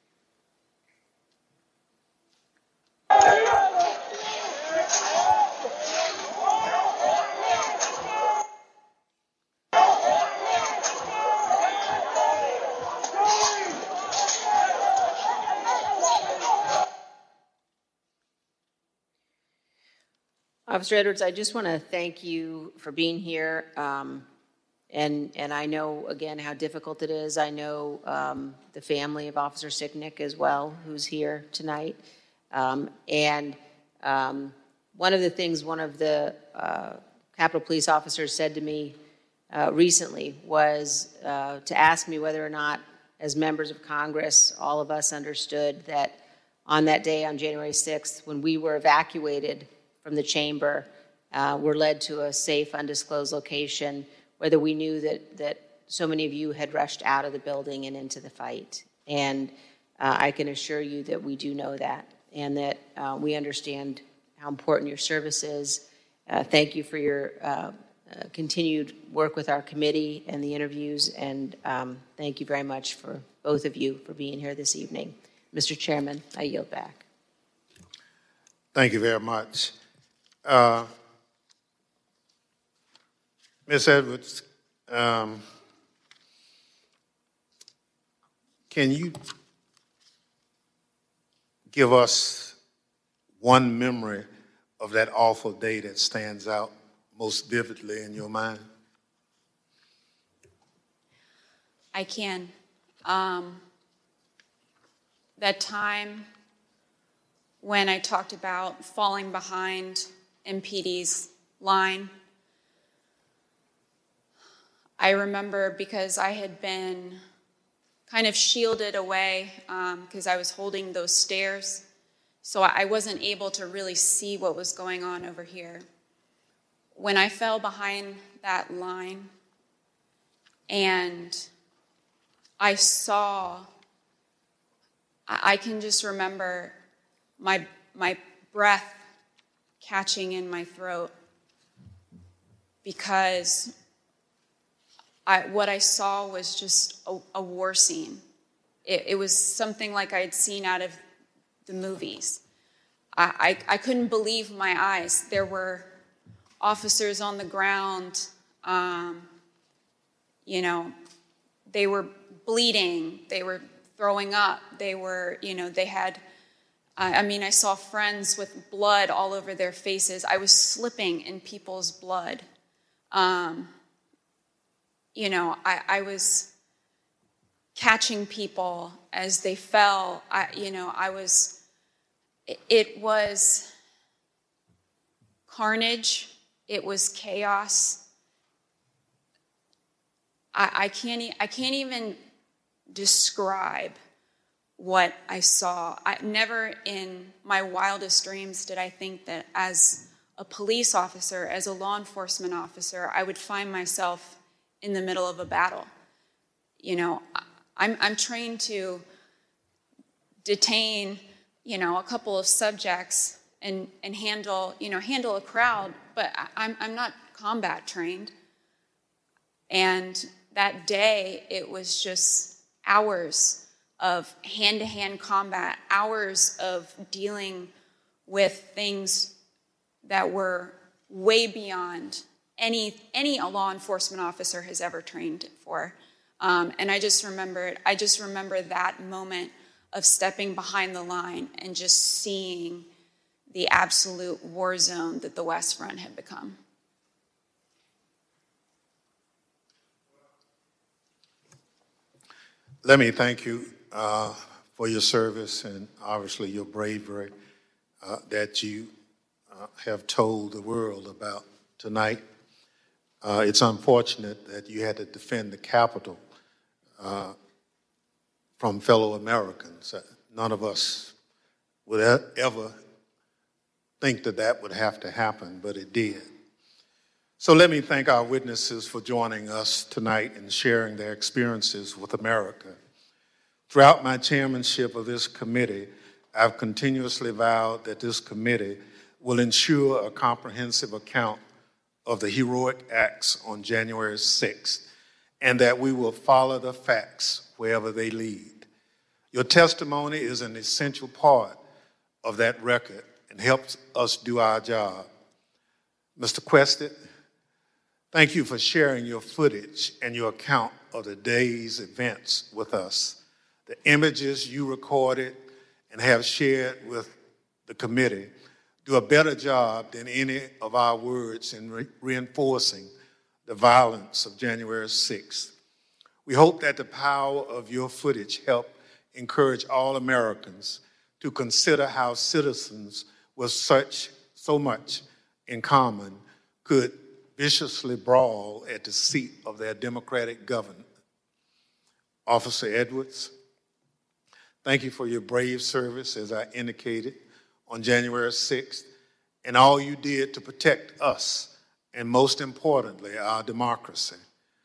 Speaker 6: Officer Edwards, I just want to thank you for being here. Um, and, and I know, again, how difficult it is. I know um, the family of Officer Sicknick as well, who's here tonight. Um, and um, one of the things one of the uh, Capitol Police officers said to me uh, recently was uh, to ask me whether or not, as members of Congress, all of us understood that on that day, on January sixth, when we were evacuated from the chamber, uh, were led to a safe, undisclosed location, whether we knew that, that so many of you had rushed out of the building and into the fight. And uh, I can assure you that we do know that, and that uh, we understand how important your service is. Uh, thank you for your uh, uh, continued work with our committee and the interviews, and um, thank you very much for both of you for being here this evening. Mister Chairman, I yield back.
Speaker 4: Thank you very much. Uh, Miz Edwards, um, can you give us one memory of that awful day that stands out most vividly in your mind?
Speaker 20: I can. Um, that time when I talked about falling behind M P D's line, I remember because I had been kind of shielded away because um, I was holding those stairs, so I wasn't able to really see what was going on over here. When I fell behind that line and I saw, I can just remember my my breath catching in my throat because I, what I saw was just a, a war scene. It, it was something like I had seen out of the movies. I, I, I couldn't believe my eyes. There were officers on the ground, um, you know, they were bleeding, they were throwing up, they were, you know, they had, I mean, I saw friends with blood all over their faces. I was slipping in people's blood. Um, you know, I, I was catching people as they fell. I, you know, I was, it, it was carnage. It was chaos. I, I can't, I can't even describe what I saw. I never in my wildest dreams did I think that as a police officer, as a law enforcement officer, I would find myself in the middle of a battle. You know, I'm, I'm trained to detain, you know, a couple of subjects and, and handle, you know, handle a crowd, but I'm, I'm not combat trained. And that day, it was just hours of hand-to-hand combat, hours of dealing with things that were way beyond any any law enforcement officer has ever trained for. Um, and I just remember it. I just remember that moment of stepping behind the line and just seeing the absolute war zone that the West Front had become.
Speaker 4: Let me thank you uh, for your service and obviously your bravery uh, that you uh, have told the world about tonight. Uh, it's unfortunate that you had to defend the Capitol uh, from fellow Americans. Uh, none of us would ever think that that would have to happen, but it did. So let me thank our witnesses for joining us tonight and sharing their experiences with America. Throughout my chairmanship of this committee, I've continuously vowed that this committee will ensure a comprehensive account of the heroic acts on January sixth, and that we will follow the facts wherever they lead. Your testimony is an essential part of that record and helps us do our job. Mister Quested, thank you for sharing your footage and your account of the day's events with us. The images you recorded and have shared with the committee do a better job than any of our words in re- reinforcing the violence of January sixth. We hope that the power of your footage help encourage all Americans to consider how citizens with such so much in common could viciously brawl at the seat of their democratic government. Officer Edwards, thank you for your brave service, as I indicated, on January sixth, and all you did to protect us, and most importantly, our democracy.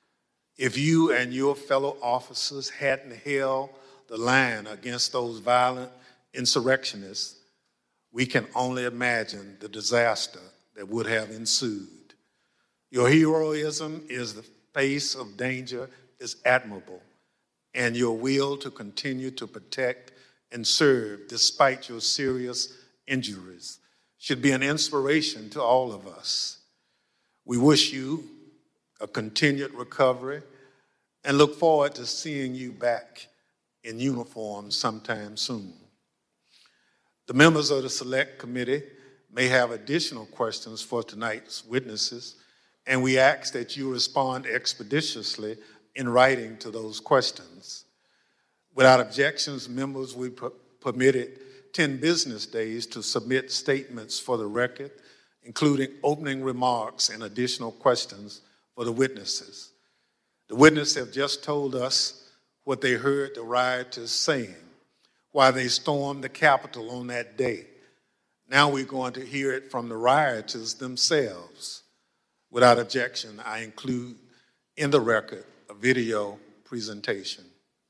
Speaker 4: If you and your fellow officers hadn't held the line against those violent insurrectionists, we can only imagine the disaster that would have ensued. Your heroism is the face of danger is admirable, and your will to continue to protect and serve despite your serious injuries should be an inspiration to all of us. We wish you a continued recovery and look forward to seeing you back in uniform sometime soon. The members of the Select Committee may have additional questions for tonight's witnesses, and we ask that you respond expeditiously in writing to those questions. Without objections, members will be permitted ten business days to submit statements for the record, including opening remarks and additional questions for the witnesses. The witnesses have just told us what they heard the rioters saying while they stormed the Capitol on that day. Now we're going to hear it from the rioters themselves. Without objection, I include in the record a video presentation.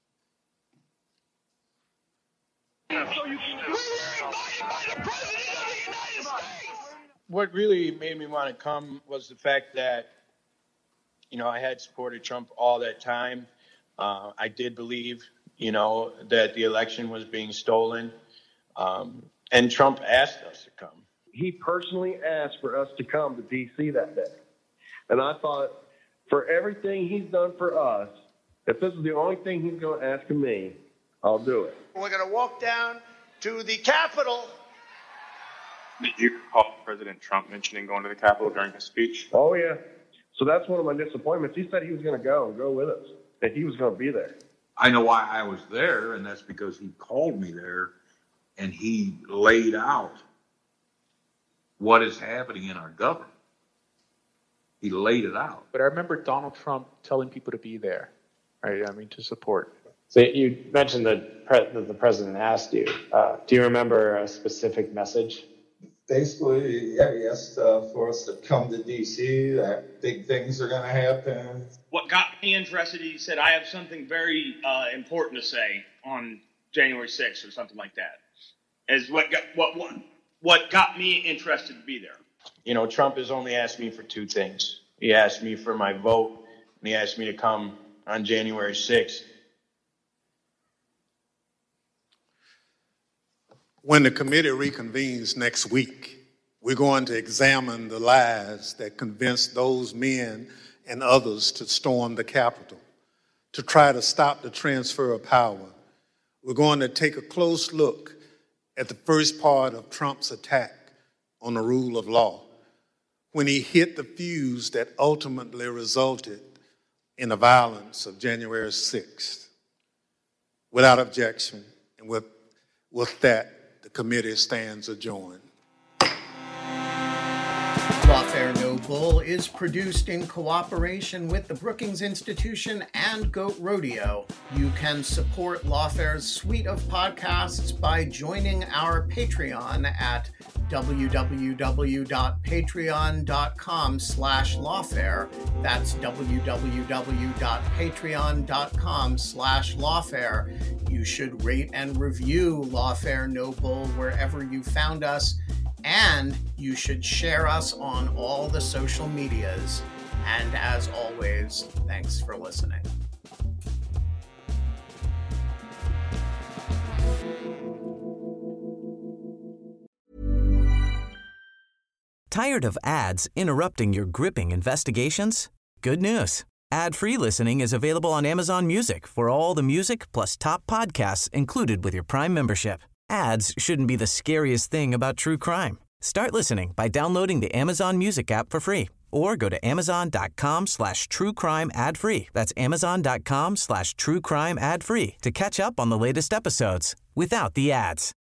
Speaker 5: What really made me want to come was the fact that, you know, I had supported Trump all that time. Uh, I did believe, you know, that the election was being stolen. Um, and Trump asked us to come.
Speaker 8: He personally asked for us to come to D C that day. And I thought, for everything he's done for us, if this is the only thing he's going to ask of me, I'll do it.
Speaker 9: We're going to walk down to the Capitol.
Speaker 28: Did you recall President Trump mentioning going to the Capitol during his speech?
Speaker 8: Oh, yeah. So that's one of my disappointments. He said he was going to go and go with us, that he was going to be there.
Speaker 10: I know why I was there, and that's because he called me there, and he laid out what is happening in our government. He laid it out.
Speaker 11: But I remember Donald Trump telling people to be there, right? I mean, to support.
Speaker 12: So you mentioned that, pre- that the president asked you. Uh, do you remember a specific message?
Speaker 13: Basically, yeah, he asked uh, for us to come to D C, that big things are going to happen.
Speaker 14: What got me interested, he said, I have something very uh, important to say on January sixth or something like that, is what got, what, what, what got me interested to be there.
Speaker 5: You know, Trump has only asked me for two things. He asked me for my vote, and he asked me to come on January sixth.
Speaker 4: When the committee reconvenes next week, we're going to examine the lies that convinced those men and others to storm the Capitol, to try to stop the transfer of power. We're going to take a close look at the first part of Trump's attack on the rule of law, when he hit the fuse that ultimately resulted in the violence of January sixth. Without objection, and with, with that, the committee stands adjourned.
Speaker 1: Lawfare No Bull is produced in cooperation with the Brookings Institution and Goat Rodeo. You can support Lawfare's suite of podcasts by joining our Patreon at www.patreon.com slash lawfare. That's www.patreon.com slash lawfare. You should rate and review Lawfare No Bull wherever you found us, and you should share us on all the social medias. And as always, thanks for listening.
Speaker 15: Tired of ads interrupting your gripping investigations? Good news. Ad-free listening is available on Amazon Music for all the music plus top podcasts included with your Prime membership. Ads shouldn't be the scariest thing about true crime. Start listening by downloading the Amazon Music app for free or go to amazon.com slash true crime ad free. That's amazon.com slash true crime ad free to catch up on the latest episodes without the ads.